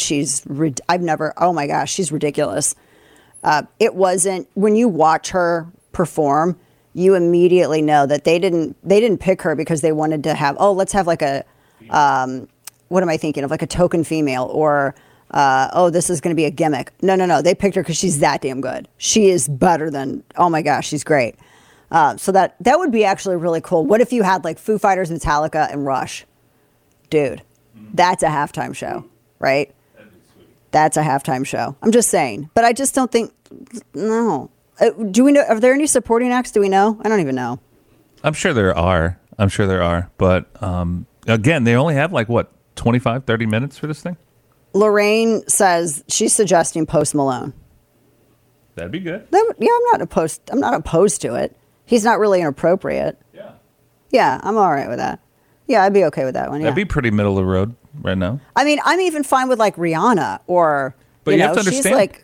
oh my gosh, she's ridiculous. It wasn't, when you watch her perform, you immediately know that they didn't pick her because they wanted to have, let's have like a, what am I thinking of? Like a token female or, this is going to be a gimmick. No. They picked her because she's that damn good. She is better than, oh my gosh, she's great. So that would be actually really cool. What if you had like Foo Fighters, Metallica, and Rush? Dude, that's a halftime show, right? That's a halftime show. I'm just saying. But I just don't think, no. Do we know, are there any supporting acts? Do we know? I don't even know. I'm sure there are. But again, they only have 25, 30 minutes for this thing? Lorraine says she's suggesting Post Malone. That'd be good. I'm not opposed to it. He's not really inappropriate. Yeah, I'm all right with that. Yeah, I'd be okay with that one. Yeah. That'd be pretty middle of the road right now. I mean, I'm even fine with Rihanna or, but you have to understand, she's like...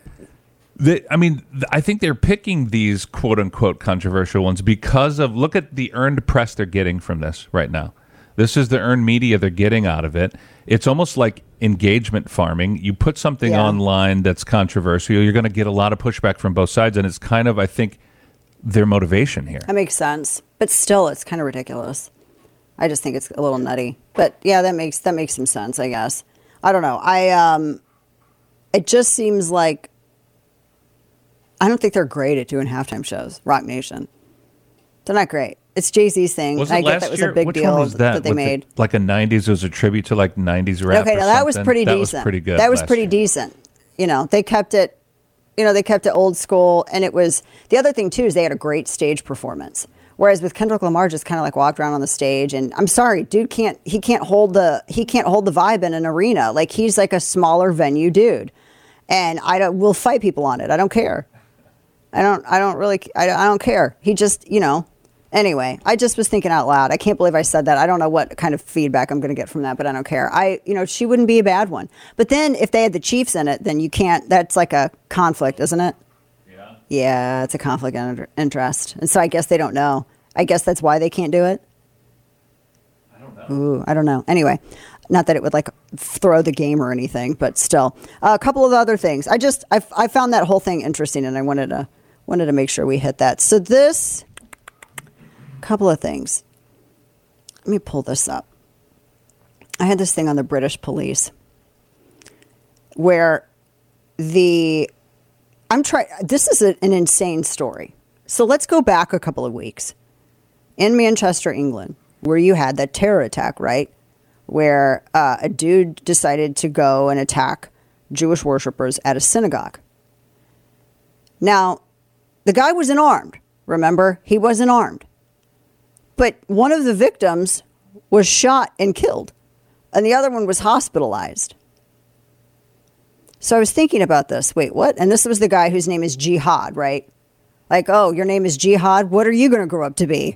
I think they're picking these quote unquote controversial ones because of, look at the earned press they're getting from this right now. This is the earned media they're getting out of it. It's almost like engagement farming. You put something online that's controversial, you're going to get a lot of pushback from both sides, and it's kind of, I think, their motivation here. That makes sense, but still, it's kind of ridiculous. I just think it's a little nutty, but yeah, that makes some sense, I guess. I don't know. It just seems like I don't think they're great at doing halftime shows. Rock Nation, they're not great. It's Jay-Z's thing. Was I it get last that was year? a big Which deal one was that they made. Like a 90s, it was a tribute to 90s rap. Okay, now that was pretty decent. That was pretty good. That was pretty decent. They kept it. They kept it old school, and it was the other thing too is they had a great stage performance. Whereas with Kendrick Lamar, just kind of walked around on the stage, and I'm sorry, dude can't hold the vibe in an arena. Like he's like a smaller venue dude, and we'll fight people on it. I don't care. I don't care. He just, anyway, I just was thinking out loud. I can't believe I said that. I don't know what kind of feedback I'm going to get from that, but I don't care. She wouldn't be a bad one. But then if they had the Chiefs in it, then you can't, that's like a conflict, isn't it? Yeah, it's a conflict of interest. And so I guess they don't know. I guess that's why they can't do it. I don't know. Ooh, I don't know. Anyway, not that it would throw the game or anything, but still. A couple of other things. I found that whole thing interesting, and I wanted to make sure we hit that. So couple of things. Let me pull this up. I had this thing on the British police where this is an insane story. So let's go back a couple of weeks. In Manchester, England, where you had that terror attack, right? Where a dude decided to go and attack Jewish worshipers at a synagogue. Now, the guy wasn't armed. Remember? He wasn't armed. But one of the victims was shot and killed, and the other one was hospitalized. So I was thinking about this. Wait, what? And this was the guy whose name is Jihad, right? Like, oh, your name is Jihad? What are you going to grow up to be?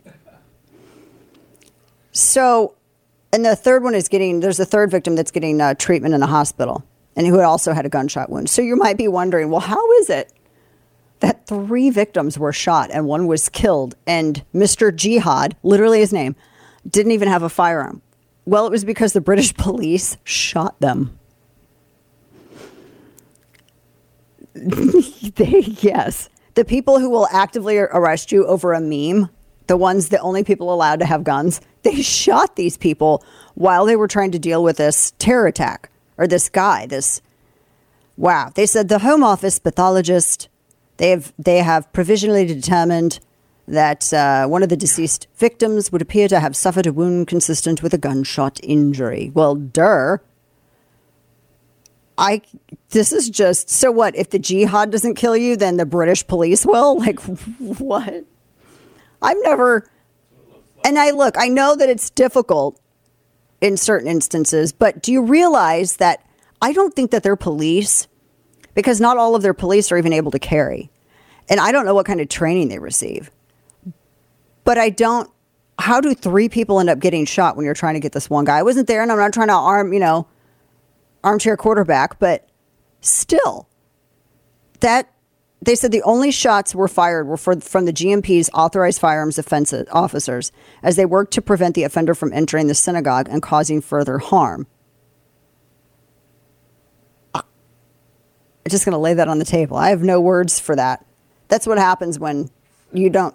So, and the third one there's a third victim that's getting treatment in the hospital, and who also had a gunshot wound. So you might be wondering, well, how is it that 3 victims were shot and 1 was killed, and Mr. Jihad, literally his name, didn't even have a firearm? Well, it was because the British police shot them. Yes. The people who will actively arrest you over a meme, the only people allowed to have guns, they shot these people while they were trying to deal with this terror attack. Or this guy, wow. They said the Home Office pathologist, they have provisionally determined that one of the deceased victims would appear to have suffered a wound consistent with a gunshot injury. Well, This is just, so what? If the jihad doesn't kill you, then the British police will? Like, what? I've never, and I know that it's difficult in certain instances, but do you realize that I don't think that their police, because not all of their police are even able to carry. And I don't know what kind of training they receive. But how do 3 people end up getting shot when you're trying to get this one guy? I wasn't there, and I'm not trying to armchair quarterback, but still, that they said the only shots were fired were from the GMP's authorized firearms offense officers as they worked to prevent the offender from entering the synagogue and causing further harm. I'm just going to lay that on the table. I have no words for that. That's what happens when you don't.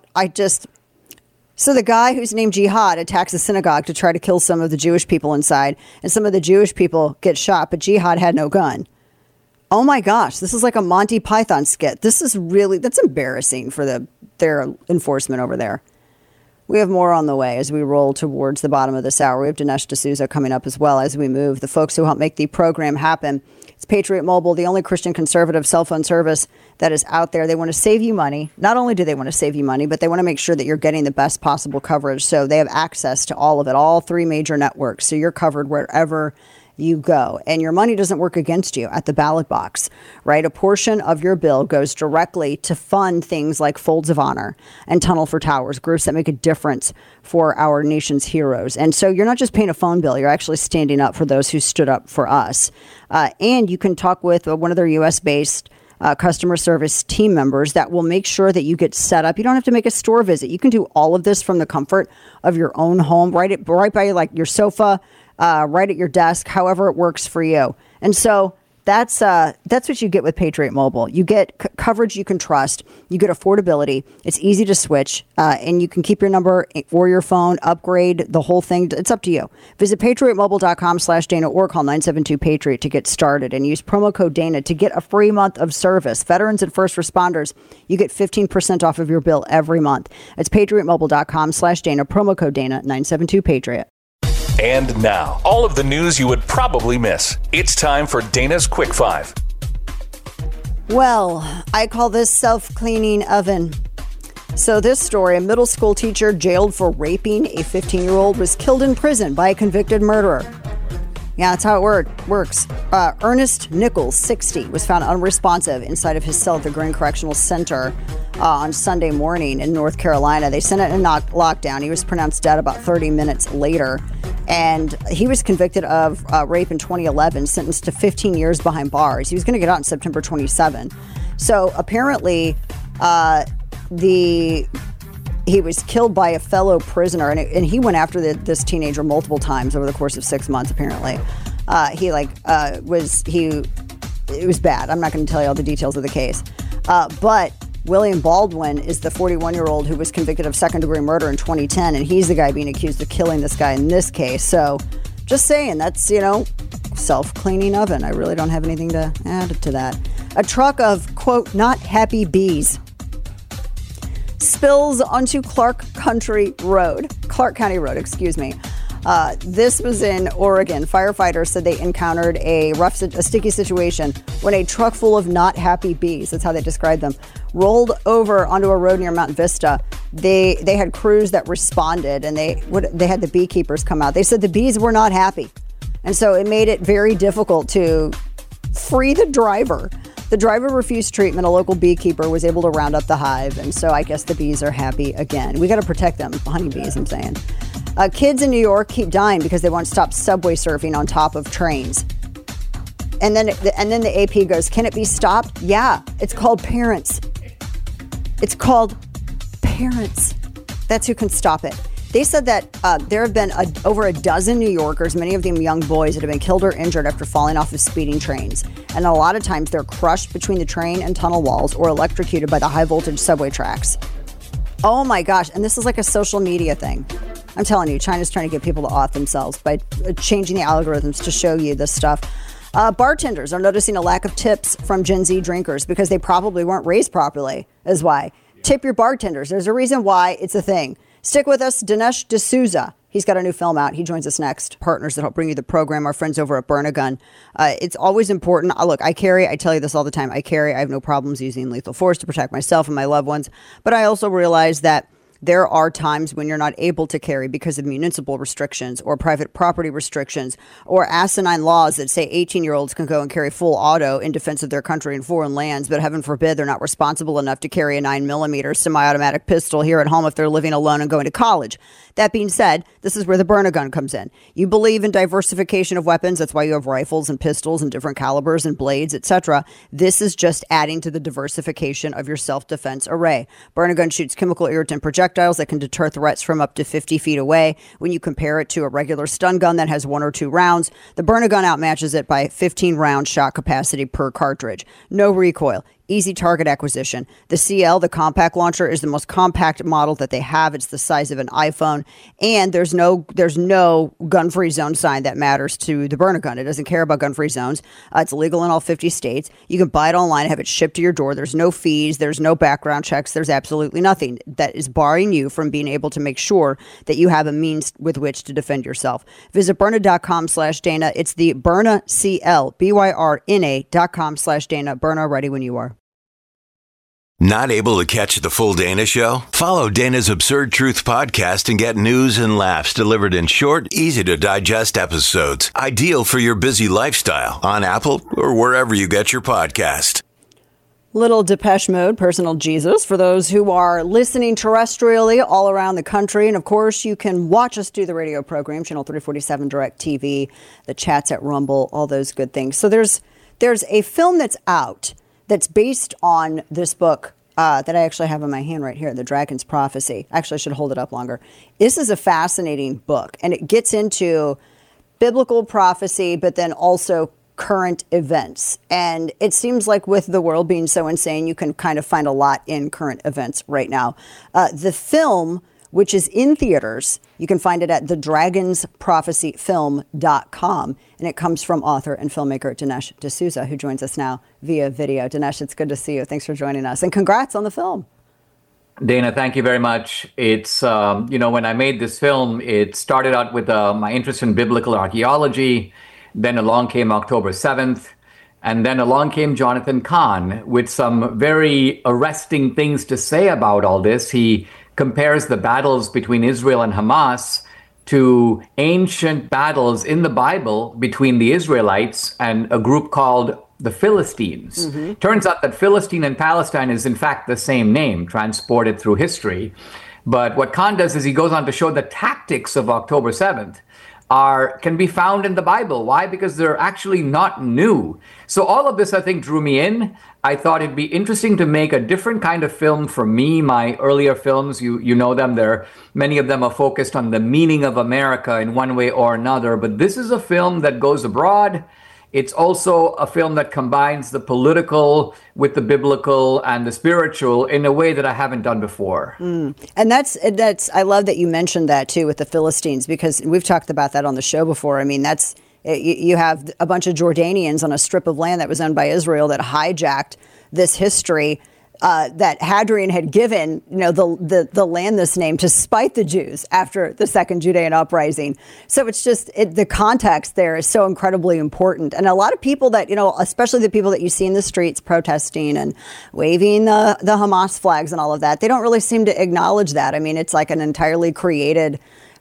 So the guy who's named Jihad attacks a synagogue to try to kill some of the Jewish people inside, and some of the Jewish people get shot, but Jihad had no gun. Oh my gosh, this is like a Monty Python skit. That's embarrassing for their enforcement over there. We have more on the way as we roll towards the bottom of this hour. We have Dinesh D'Souza coming up as well as we move. The folks who help make the program happen. It's Patriot Mobile, the only Christian conservative cell phone service that is out there. They want to save you money. Not only do they want to save you money, but they want to make sure that you're getting the best possible coverage. So they have access to all of it, all 3 major networks. So you're covered wherever you go, and your money doesn't work against you at the ballot box, right? A portion of your bill goes directly to fund things like Folds of Honor and Tunnel for Towers, groups that make a difference for our nation's heroes. And so you're not just paying a phone bill, you're actually standing up for those who stood up for us. And you can talk with one of their U.S.-based customer service team members that will make sure that you get set up. You don't have to make a store visit. You can do all of this from the comfort of your own home, right by like your sofa, right at your desk, however it works for you. And so that's what you get with Patriot Mobile. You get coverage you can trust. You get affordability. It's easy to switch, and you can keep your number or your phone, upgrade the whole thing. It's up to you. Visit patriotmobile.com/Dana or call 972-PATRIOT to get started and use promo code Dana to get a free month of service. Veterans and first responders, you get 15% off of your bill every month. It's patriotmobile.com/Dana, promo code Dana, 972-PATRIOT. And now, all of the news you would probably miss. It's time for Dana's Quick 5. Well, I call this self-cleaning oven. So this story, a middle school teacher jailed for raping a 15-year-old was killed in prison by a convicted murderer. Yeah, that's how it works. Ernest Nichols, 60, was found unresponsive inside of his cell at the Green Correctional Center on Sunday morning in North Carolina. They sent it in lockdown. He was pronounced dead about 30 minutes later. And he was convicted of rape in 2011, sentenced to 15 years behind bars. He was going to get out on September 27. So apparently he was killed by a fellow prisoner, and he went after this teenager multiple times over the course of 6 months. Apparently, it was bad. I'm not going to tell you all the details of the case, but William Baldwin is the 41-year-old who was convicted of second-degree murder in 2010, and he's the guy being accused of killing this guy in this case. So, just saying, that's self-cleaning oven. I really don't have anything to add to that. A truck of quote not happy bees spills onto Clark County Road. This was in Oregon. Firefighters said they encountered a sticky situation when a truck full of not happy bees, that's how they described them, rolled over onto a road near Mount Vista. They had crews that responded, and they had the beekeepers come out. They said the bees were not happy, and so it made it very difficult to free the driver. The driver refused treatment. A local beekeeper was able to round up the hive, and so I guess the bees are happy again. We got to protect them, honeybees, I'm saying. Kids in New York keep dying because they won't stop subway surfing on top of trains. And then the AP goes, can it be stopped? Yeah, it's called parents. It's called parents. That's who can stop it. They said that there have been over a dozen New Yorkers, many of them young boys, that have been killed or injured after falling off of speeding trains. And a lot of times they're crushed between the train and tunnel walls or electrocuted by the high voltage subway tracks. Oh my gosh. And this is like a social media thing. I'm telling you, China's trying to get people to off themselves by changing the algorithms to show you this stuff. Bartenders are noticing a lack of tips from Gen Z drinkers because they probably weren't raised properly, is why. Tip your bartenders. There's a reason why it's a thing. Stick with us. Dinesh D'Souza He's got a new film out. He joins us next. Partners that help bring you the program, our friends over at Burn-A-Gun. It's always important. Look, I tell you this all the time. I have no problems using lethal force to protect myself and my loved ones. But I also realize that there are times when you're not able to carry because of municipal restrictions or private property restrictions or asinine laws that say 18-year-olds can go and carry full auto in defense of their country in foreign lands, but heaven forbid they're not responsible enough to carry a 9mm semi-automatic pistol here at home if they're living alone and going to college. That being said, this is where the Burn-A-Gun comes in. You believe in diversification of weapons. That's why you have rifles and pistols and different calibers and blades, etc. This is just adding to the diversification of your self-defense array. Burn-A-Gun shoots chemical irritant projectiles that can deter threats from up to 50 feet away. When you compare it to a regular stun gun that has 1 or 2 rounds, the Burn-A-Gun outmatches it by 15-round shot capacity per cartridge. No recoil. Easy target acquisition. The CL, the compact launcher, is the most compact model that they have. It's the size of an iPhone, and there's no gun-free zone sign that matters to the Burn-A-Gun. It doesn't care about gun-free zones. It's illegal in all 50 states. You can buy it online, have it shipped to your door. There's no fees. There's no background checks. There's absolutely nothing that is barring you from being able to make sure that you have a means with which to defend yourself. Visit Byrna.com/Dana. It's the Byrna CL, Byrna.com/Dana. Byrna, ready when you are. Not able to catch the full Dana Show? Follow Dana's Absurd Truth podcast and get news and laughs delivered in short, easy-to-digest episodes. Ideal for your busy lifestyle on Apple or wherever you get your podcast. Little Depeche Mode, Personal Jesus, for those who are listening terrestrially all around the country. And, of course, you can watch us do the radio program, Channel 347 Direct TV, the chats at Rumble, all those good things. So there's a film that's out that's based on this book that I actually have in my hand right here, The Dragon's Prophecy. Actually, I should hold it up longer. This is a fascinating book, and it gets into biblical prophecy, but then also current events. And it seems like with the world being so insane, you can kind of find a lot in current events right now. The film, which is in theaters, you can find it at thedragonsprophecyfilm.com. And it comes from author and filmmaker Dinesh D'Souza, who joins us now via video. Dinesh, it's good to see you. Thanks for joining us. And congrats on the film. Dana, thank you very much. It's, when I made this film, it started out with my interest in biblical archaeology. Then along came October 7th. And then along came Jonathan Cahn with some very arresting things to say about all this. He compares the battles between Israel and Hamas to ancient battles in the Bible between the Israelites and a group called the Philistines. Mm-hmm. Turns out that Philistine and Palestine is in fact the same name, transported through history. But what Khan does is he goes on to show the tactics of October 7th can be found in the Bible. Why? Because they're actually not new. So all of this, I think, drew me in. I thought it'd be interesting to make a different kind of film for me. My earlier films, you know them, many of them are focused on the meaning of America in one way or another. But this is a film that goes abroad. It's also a film that combines the political with the biblical and the spiritual in a way that I haven't done before. And that's I love that you mentioned that too with the Philistines, because we've talked about that on the show before. I mean, you have a bunch of Jordanians on a strip of land that was owned by Israel that hijacked this history that Hadrian had given, the land this name to spite the Jews after the Second Judean Uprising. So it's just the context there is so incredibly important. And a lot of people that, especially the people that you see in the streets protesting and waving the Hamas flags and all of that, they don't really seem to acknowledge that. I mean, it's like an entirely created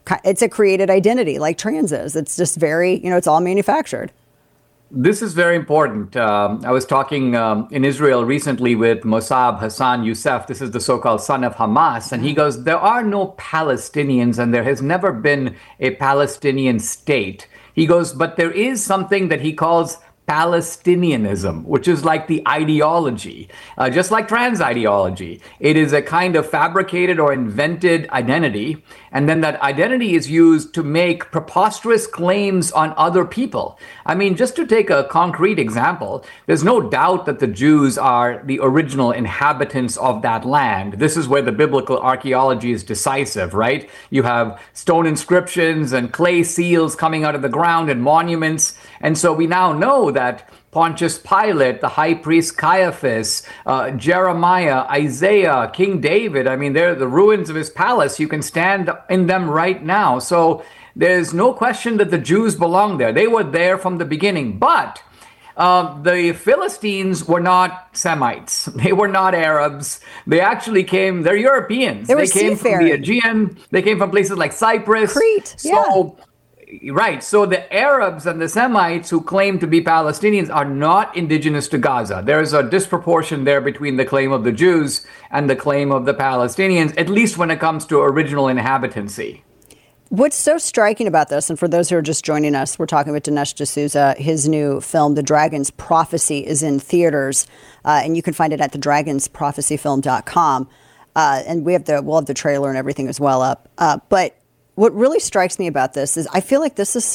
identity like trans is. It's just very, it's all manufactured. This is very important. I was talking in Israel recently with Mossab Hassan Youssef. This is the so-called son of Hamas. And he goes, there are no Palestinians and there has never been a Palestinian state. He goes, but there is something that he calls Palestinianism, which is like the ideology, just like trans ideology. It is a kind of fabricated or invented identity. And then that identity is used to make preposterous claims on other people. I mean, just to take a concrete example, there's no doubt that the Jews are the original inhabitants of that land. This is where the biblical archaeology is decisive, right? You have stone inscriptions and clay seals coming out of the ground and monuments. And so we now know that Pontius Pilate, the high priest Caiaphas, Jeremiah, Isaiah, King David. I mean, they're the ruins of his palace. You can stand in them right now. So there's no question that the Jews belong there. They were there from the beginning. But the Philistines were not Semites. They were not Arabs. They actually came, they're Europeans. They came from the Aegean. They came from places like Cyprus. Crete, Right. So the Arabs and the Semites who claim to be Palestinians are not indigenous to Gaza. There's a disproportion there between the claim of the Jews and the claim of the Palestinians, at least when it comes to original inhabitancy. What's so striking about this, and for those who are just joining us, we're talking with Dinesh D'Souza. His new film, The Dragon's Prophecy, is in theaters, and you can find it at thedragonsprophecyfilm.com. And we'll have the trailer and everything as well up. But what really strikes me about this is I feel like this is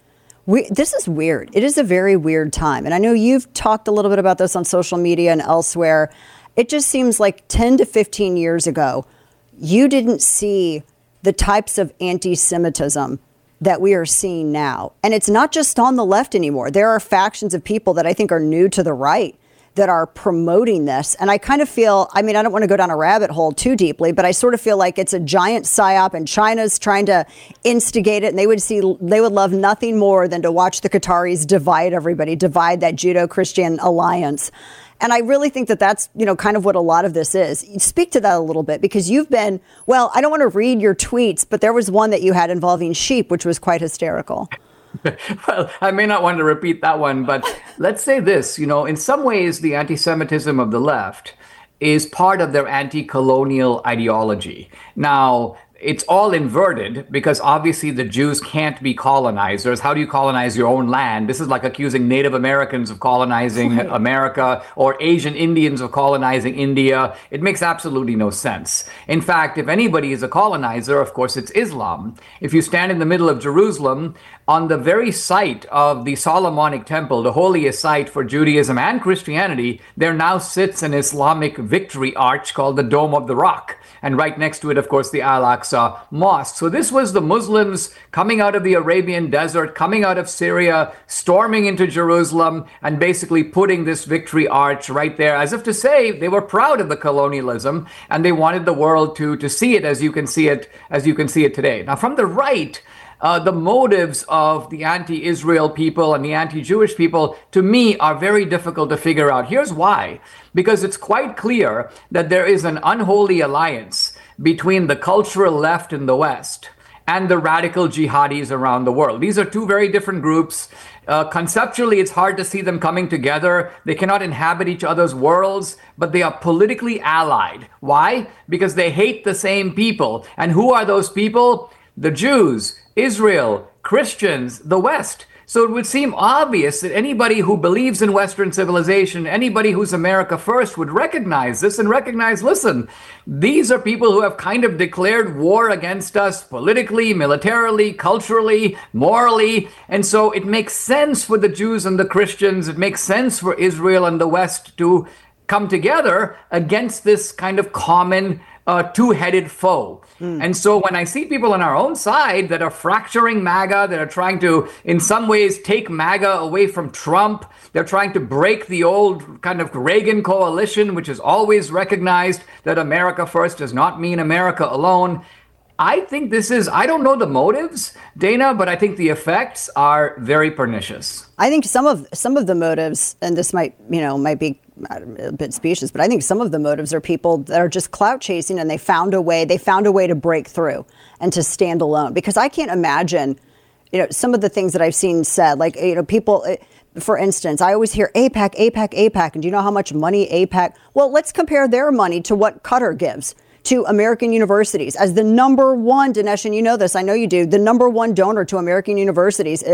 this is weird. It is a very weird time. And I know you've talked a little bit about this on social media and elsewhere. It just seems like 10 to 15 years ago, you didn't see the types of anti-Semitism that we are seeing now. And it's not just on the left anymore. There are factions of people that I think are new to the right that are promoting this. And I kind of feel, I mean, I don't want to go down a rabbit hole too deeply, but I sort of feel like it's a giant psyop and China's trying to instigate it. And they would love nothing more than to watch the Qataris divide everybody, divide that Judeo-Christian alliance. And I really think that that's, kind of what a lot of this is. Speak to that a little bit, because you've been, I don't want to read your tweets, but there was one that you had involving sheep, which was quite hysterical. Well, I may not want to repeat that one, but let's say this, in some ways, the anti-Semitism of the left is part of their anti-colonial ideology. Now, it's all inverted because obviously the Jews can't be colonizers. How do you colonize your own land? This is like accusing Native Americans of colonizing America or Asian Indians of colonizing India. It makes absolutely no sense. In fact, if anybody is a colonizer, of course, it's Islam. If you stand in the middle of Jerusalem, on the very site of the Solomonic Temple, the holiest site for Judaism and Christianity, there now sits an Islamic victory arch called the Dome of the Rock. And right next to it, of course, the Al-Aqsa Mosque. So this was the Muslims coming out of the Arabian desert, coming out of Syria, storming into Jerusalem, and basically putting this victory arch right there, as if to say they were proud of the colonialism and they wanted the world to see it as you can see it today. Now, from the right, the motives of the anti-Israel people and the anti-Jewish people, to me, are very difficult to figure out. Here's why. Because it's quite clear that there is an unholy alliance between the cultural left in the West and the radical jihadis around the world. These are two very different groups. Conceptually, it's hard to see them coming together. They cannot inhabit each other's worlds, but they are politically allied. Why? Because they hate the same people. And who are those people? The Jews, Israel, Christians, the West. So it would seem obvious that anybody who believes in Western civilization, anybody who's America first, would recognize this and recognize, listen, these are people who have kind of declared war against us politically, militarily, culturally, morally. And so it makes sense for the Jews and the Christians, it makes sense for Israel and the West to come together against this kind of common two-headed foe. And so when I see people on our own side that are fracturing MAGA, that are trying to, in some ways, take MAGA away from Trump, they're trying to break the old kind of Reagan coalition, which has always recognized that America first does not mean America alone. I think this is, I don't know the motives, Dana, but I think the effects are very pernicious. I think some of the motives, and this might be a bit specious, but I think some of the motives are people that are just clout chasing, and they found a way to break through and to stand alone. Because I can't imagine, some of the things that I've seen said, like, people, for instance, I always hear AIPAC, and do you know how much money AIPAC? Well, let's compare their money to what Qatar gives to American universities as the number one, Dinesh, and you know this, I know you do, the number one donor to American universities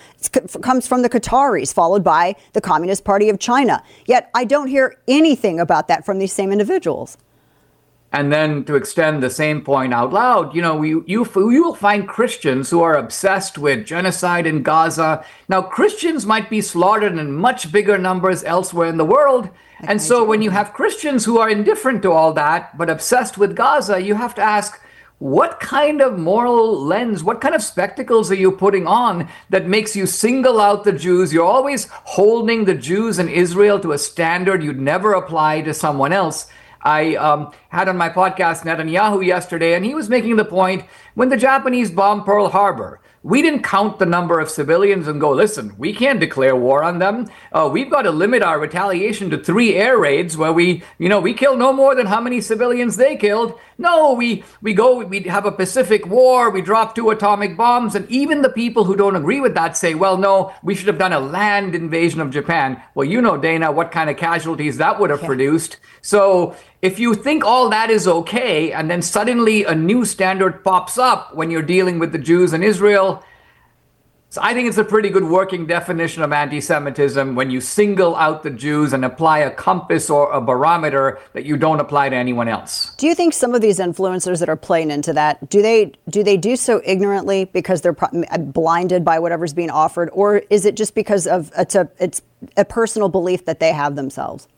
comes from the Qataris, followed by the Communist Party of China. Yet I don't hear anything about that from these same individuals. And then to extend the same point out loud, you will find Christians who are obsessed with genocide in Gaza. Now, Christians might be slaughtered in much bigger numbers elsewhere in the world. And so when you have Christians who are indifferent to all that, but obsessed with Gaza, you have to ask, what kind of moral lens, what kind of spectacles are you putting on that makes you single out the Jews? You're always holding the Jews in Israel to a standard you'd never apply to someone else. I had on my podcast Netanyahu yesterday, and he was making the point, when the Japanese bombed Pearl Harbor, we didn't count the number of civilians and go, listen, we can't declare war on them. We've got to limit our retaliation to 3 air raids where we kill no more than how many civilians they killed. No, we have a Pacific war, we drop 2 atomic bombs, and even the people who don't agree with that say, well, no, we should have done a land invasion of Japan. Well, you know, Dana, what kind of casualties that would have produced. So if you think all that is okay, and then suddenly a new standard pops up when you're dealing with the Jews in Israel, so I think it's a pretty good working definition of anti-Semitism when you single out the Jews and apply a compass or a barometer that you don't apply to anyone else. Do you think some of these influencers that are playing into that, do they do so ignorantly because they're blinded by whatever's being offered, or is it just because of it's a personal belief that they have themselves?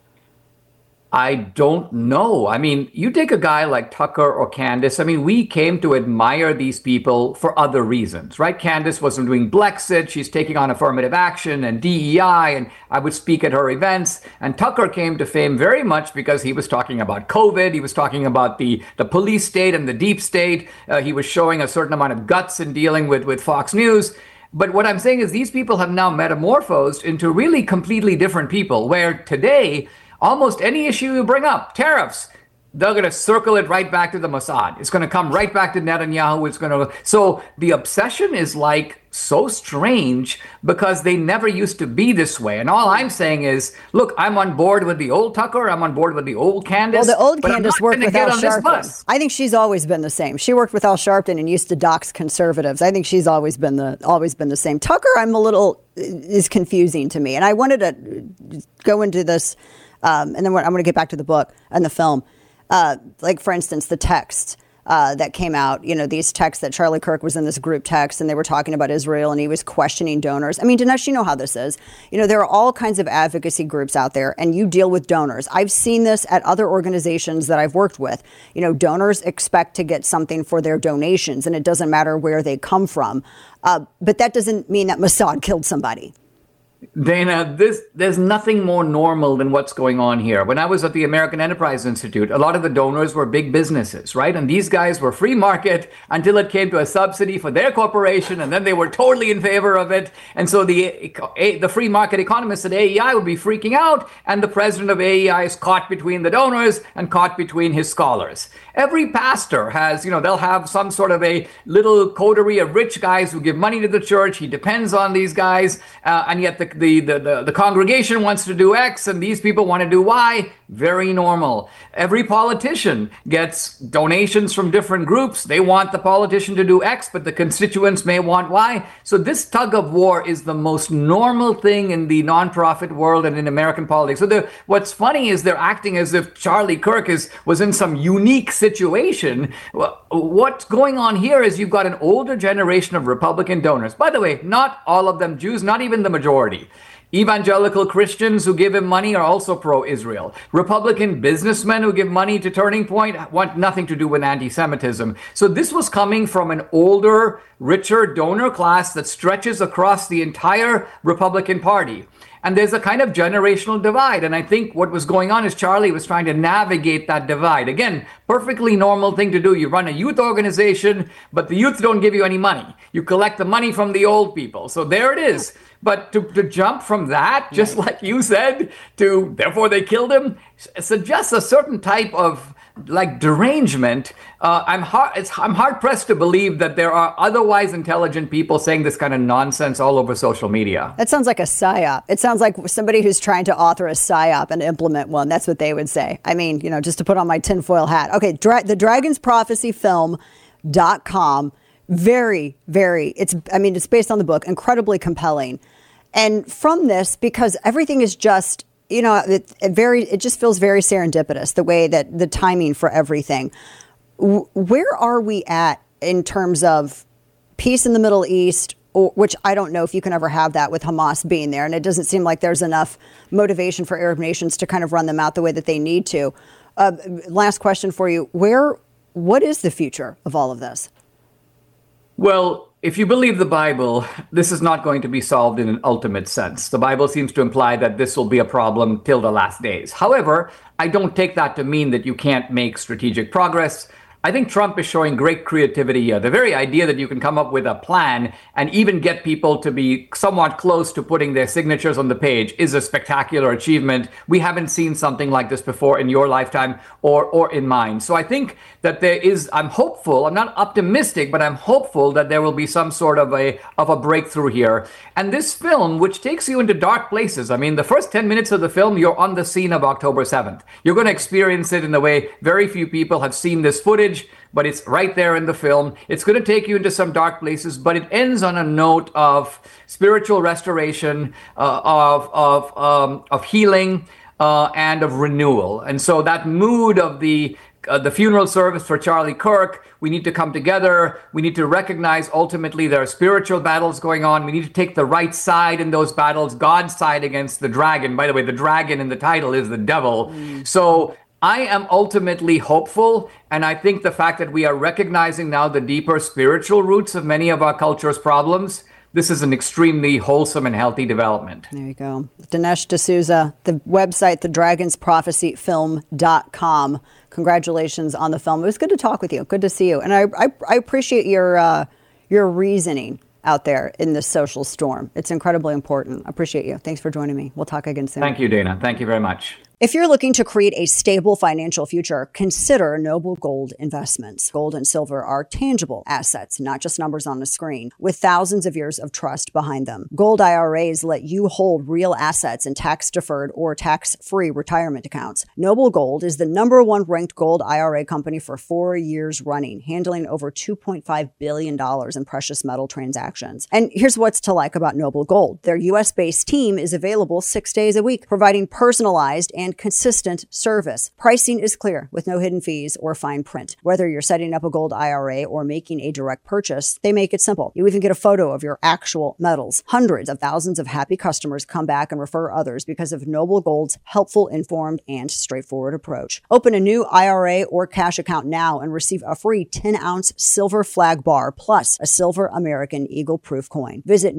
I don't know. I mean, you take a guy like Tucker or Candace. I mean, we came to admire these people for other reasons, right? Candace wasn't doing Blexit. She's taking on affirmative action and DEI, and I would speak at her events. And Tucker came to fame very much because he was talking about COVID. He was talking about the police state and the deep state. He was showing a certain amount of guts in dealing with Fox News. But what I'm saying is these people have now metamorphosed into really completely different people, where today, almost any issue you bring up, tariffs, they're going to circle it right back to the Mossad. It's going to come right back to Netanyahu. So the obsession is like so strange because they never used to be this way. And all I'm saying is, look, I'm on board with the old Tucker. I'm on board with the old Candace. Well, the old Candace worked with Al Sharpton. I think she's always been the same. She worked with Al Sharpton and used to dox conservatives. I think she's always been the same. Tucker, is confusing to me. And I wanted to go into this. And then I'm going to get back to the book and the film. Like, for instance, the text that came out, these texts that Charlie Kirk was in this group text and they were talking about Israel and he was questioning donors. I mean, Dinesh, you know how this is. There are all kinds of advocacy groups out there and you deal with donors. I've seen this at other organizations that I've worked with. Donors expect to get something for their donations and it doesn't matter where they come from. But that doesn't mean that Mossad killed somebody. Dana, there's nothing more normal than what's going on here. When I was at the American Enterprise Institute, a lot of the donors were big businesses, right? And these guys were free market until it came to a subsidy for their corporation, and then they were totally in favor of it. And so the free market economists at AEI would be freaking out, and the president of AEI is caught between the donors and caught between his scholars. Every pastor has, they'll have some sort of a little coterie of rich guys who give money to the church. He depends on these guys, and yet the congregation wants to do X and these people want to do Y. Very normal. Every politician gets donations from different groups. They want the politician to do X, but the constituents may want Y. So this tug of war is the most normal thing in the nonprofit world and in American politics. So what's funny is they're acting as if Charlie Kirk was in some unique situation. What's going on here is you've got an older generation of Republican donors. By the way, not all of them Jews, not even the majority. Evangelical Christians who give him money are also pro-Israel. Republican businessmen who give money to Turning Point want nothing to do with anti-Semitism. So this was coming from an older, richer donor class that stretches across the entire Republican Party. And there's a kind of generational divide. And I think what was going on is Charlie was trying to navigate that divide. Again, perfectly normal thing to do. You run a youth organization, but the youth don't give you any money. You collect the money from the old people. So there it is. But to jump from that, just like you said, to therefore they killed him, suggests a certain type of derangement. I'm hard pressed to believe that there are otherwise intelligent people saying this kind of nonsense all over social media. That sounds like a psyop. It sounds like somebody who's trying to author a psyop and implement one. That's what they would say. I mean, just to put on my tinfoil hat. Okay, the Dragon's Prophecy Film.com. Very, very, it's based on the book, incredibly compelling. And from this, because everything is just, it just feels very serendipitous, the way that the timing for everything. Where are we at in terms of peace in the Middle East, which I don't know if you can ever have that with Hamas being there. And it doesn't seem like there's enough motivation for Arab nations to kind of run them out the way that they need to. Last question for you. Where what is the future of all of this? Well, if you believe the Bible, this is not going to be solved in an ultimate sense. The Bible seems to imply that this will be a problem till the last days. However, I don't take that to mean that you can't make strategic progress. I think Trump is showing great creativity here. The very idea that you can come up with a plan and even get people to be somewhat close to putting their signatures on the page is a spectacular achievement. We haven't seen something like this before in your lifetime or in mine. So I think that I'm hopeful, I'm not optimistic, but I'm hopeful that there will be some sort of a breakthrough here. And this film, which takes you into dark places, I mean, the first 10 minutes of the film, you're on the scene of October 7th. You're going to experience it in a way very few people have seen this footage, but it's right there in the film. It's going to take you into some dark places, but it ends on a note of spiritual restoration, of healing, and of renewal. And so that mood of the funeral service for Charlie Kirk, we need to come together. We need to recognize ultimately there are spiritual battles going on. We need to take the right side in those battles, God's side against the dragon. By the way, the dragon in the title is the devil. So I am ultimately hopeful, and I think the fact that we are recognizing now the deeper spiritual roots of many of our culture's problems, this is an extremely wholesome and healthy development. There you go. Dinesh D'Souza, the website, thedragonsprophecyfilm.com. Congratulations on the film. It was good to talk with you. Good to see you. And I appreciate your reasoning out there in this social storm. It's incredibly important. I appreciate you. Thanks for joining me. We'll talk again soon. Thank you, Dana. Thank you very much. If you're looking to create a stable financial future, consider Noble Gold Investments. Gold and silver are tangible assets, not just numbers on a screen, with thousands of years of trust behind them. Gold IRAs let you hold real assets in tax-deferred or tax-free retirement accounts. Noble Gold is the #1 ranked gold IRA company for 4 years running, handling over $2.5 billion in precious metal transactions. And here's what's to like about Noble Gold. Their U.S.-based team is available 6 days a week, providing personalized and consistent service. Pricing is clear with no hidden fees or fine print. Whether you're setting up a gold IRA or making a direct purchase, they make it simple. You even get a photo of your actual metals. Hundreds of thousands of happy customers come back and refer others because of Noble Gold's helpful, informed, and straightforward approach. Open a new IRA or cash account now and receive a free 10-ounce silver flag bar plus a silver American Eagle proof coin. Visit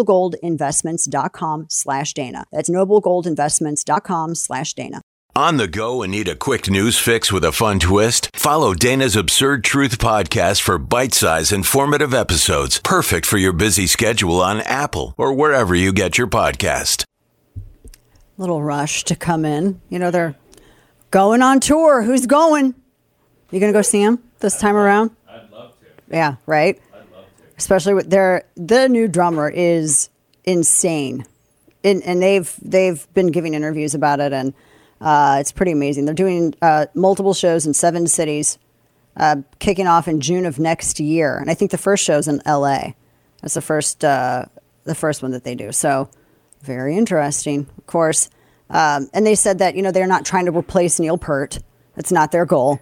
noblegoldinvestments.com/Dana. That's noblegoldinvestments.com/Dana. On the go and need a quick news fix with a fun twist? Follow Dana's Absurd Truth podcast for bite-sized informative episodes, perfect for your busy schedule on Apple or wherever you get your podcast. Little rush to come in. You know, they're going on tour. Who's going? You going to go see them this time around? I'd love to. Yeah, right? I'd love to. Especially with the new drummer is insane. And they've been giving interviews about it, and it's pretty amazing. They're doing multiple shows in 7 cities, kicking off in June of next year. And I think the first show's in LA. That's the first one that they do. So very interesting, of course. And they said that, they're not trying to replace Neil Peart. That's not their goal,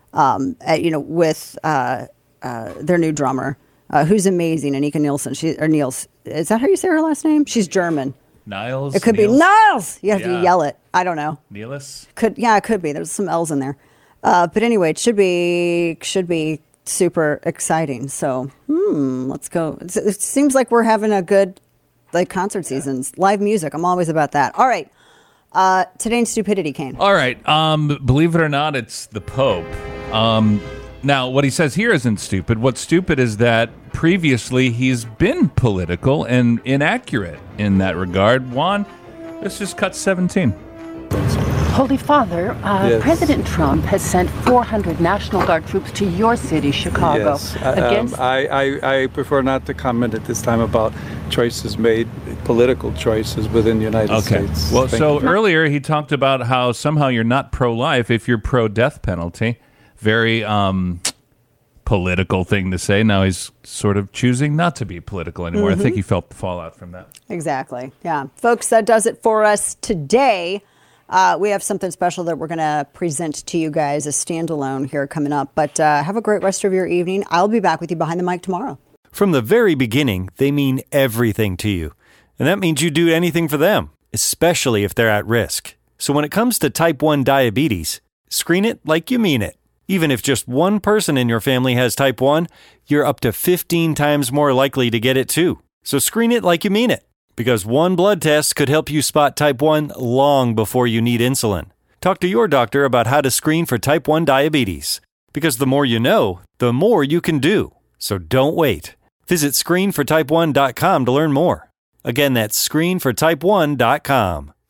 with their new drummer, who's amazing, Anika Nielsen. Niels. Is that how you say her last name? She's German. Niles? It could be Niles. You have to yell it. I don't know. Niels? It could be. There's some L's in there. But anyway, it should be super exciting. So, let's go. It seems like we're having a good concert seasons. Live music. I'm always about that. All right. Today in Stupidity, Kane. All right. Believe it or not, it's the Pope. Now, what he says here isn't stupid. What's stupid is that previously he's been political and inaccurate in that regard. Juan, let's just cut 17. Holy Father, Yes. President Trump has sent 400 National Guard troops to your city, Chicago, Yes. against... I prefer not to comment at this time about choices made, political choices within the United States. Well, Thank so you. earlier he talked about how somehow you're not pro-life if you're pro-death penalty. Very political thing to say. Now he's sort of choosing not to be political anymore. I think he felt the fallout from that. Exactly. Yeah. Folks, that does it for us today. We have something special that we're going to present to you guys, a standalone here coming up. But have a great rest of your evening. I'll be back with you behind the mic tomorrow. From the very beginning, they mean everything to you. And that means you do anything for them, especially if they're at risk. So when it comes to type 1 diabetes, screen it like you mean it. Even if just one person in your family has type 1, you're up to 15 times more likely to get it too. So screen it like you mean it, because one blood test could help you spot type 1 long before you need insulin. Talk to your doctor about how to screen for type 1 diabetes, because the more you know, the more you can do. So don't wait. Visit screenfortype1.com to learn more. Again, that's screenfortype1.com.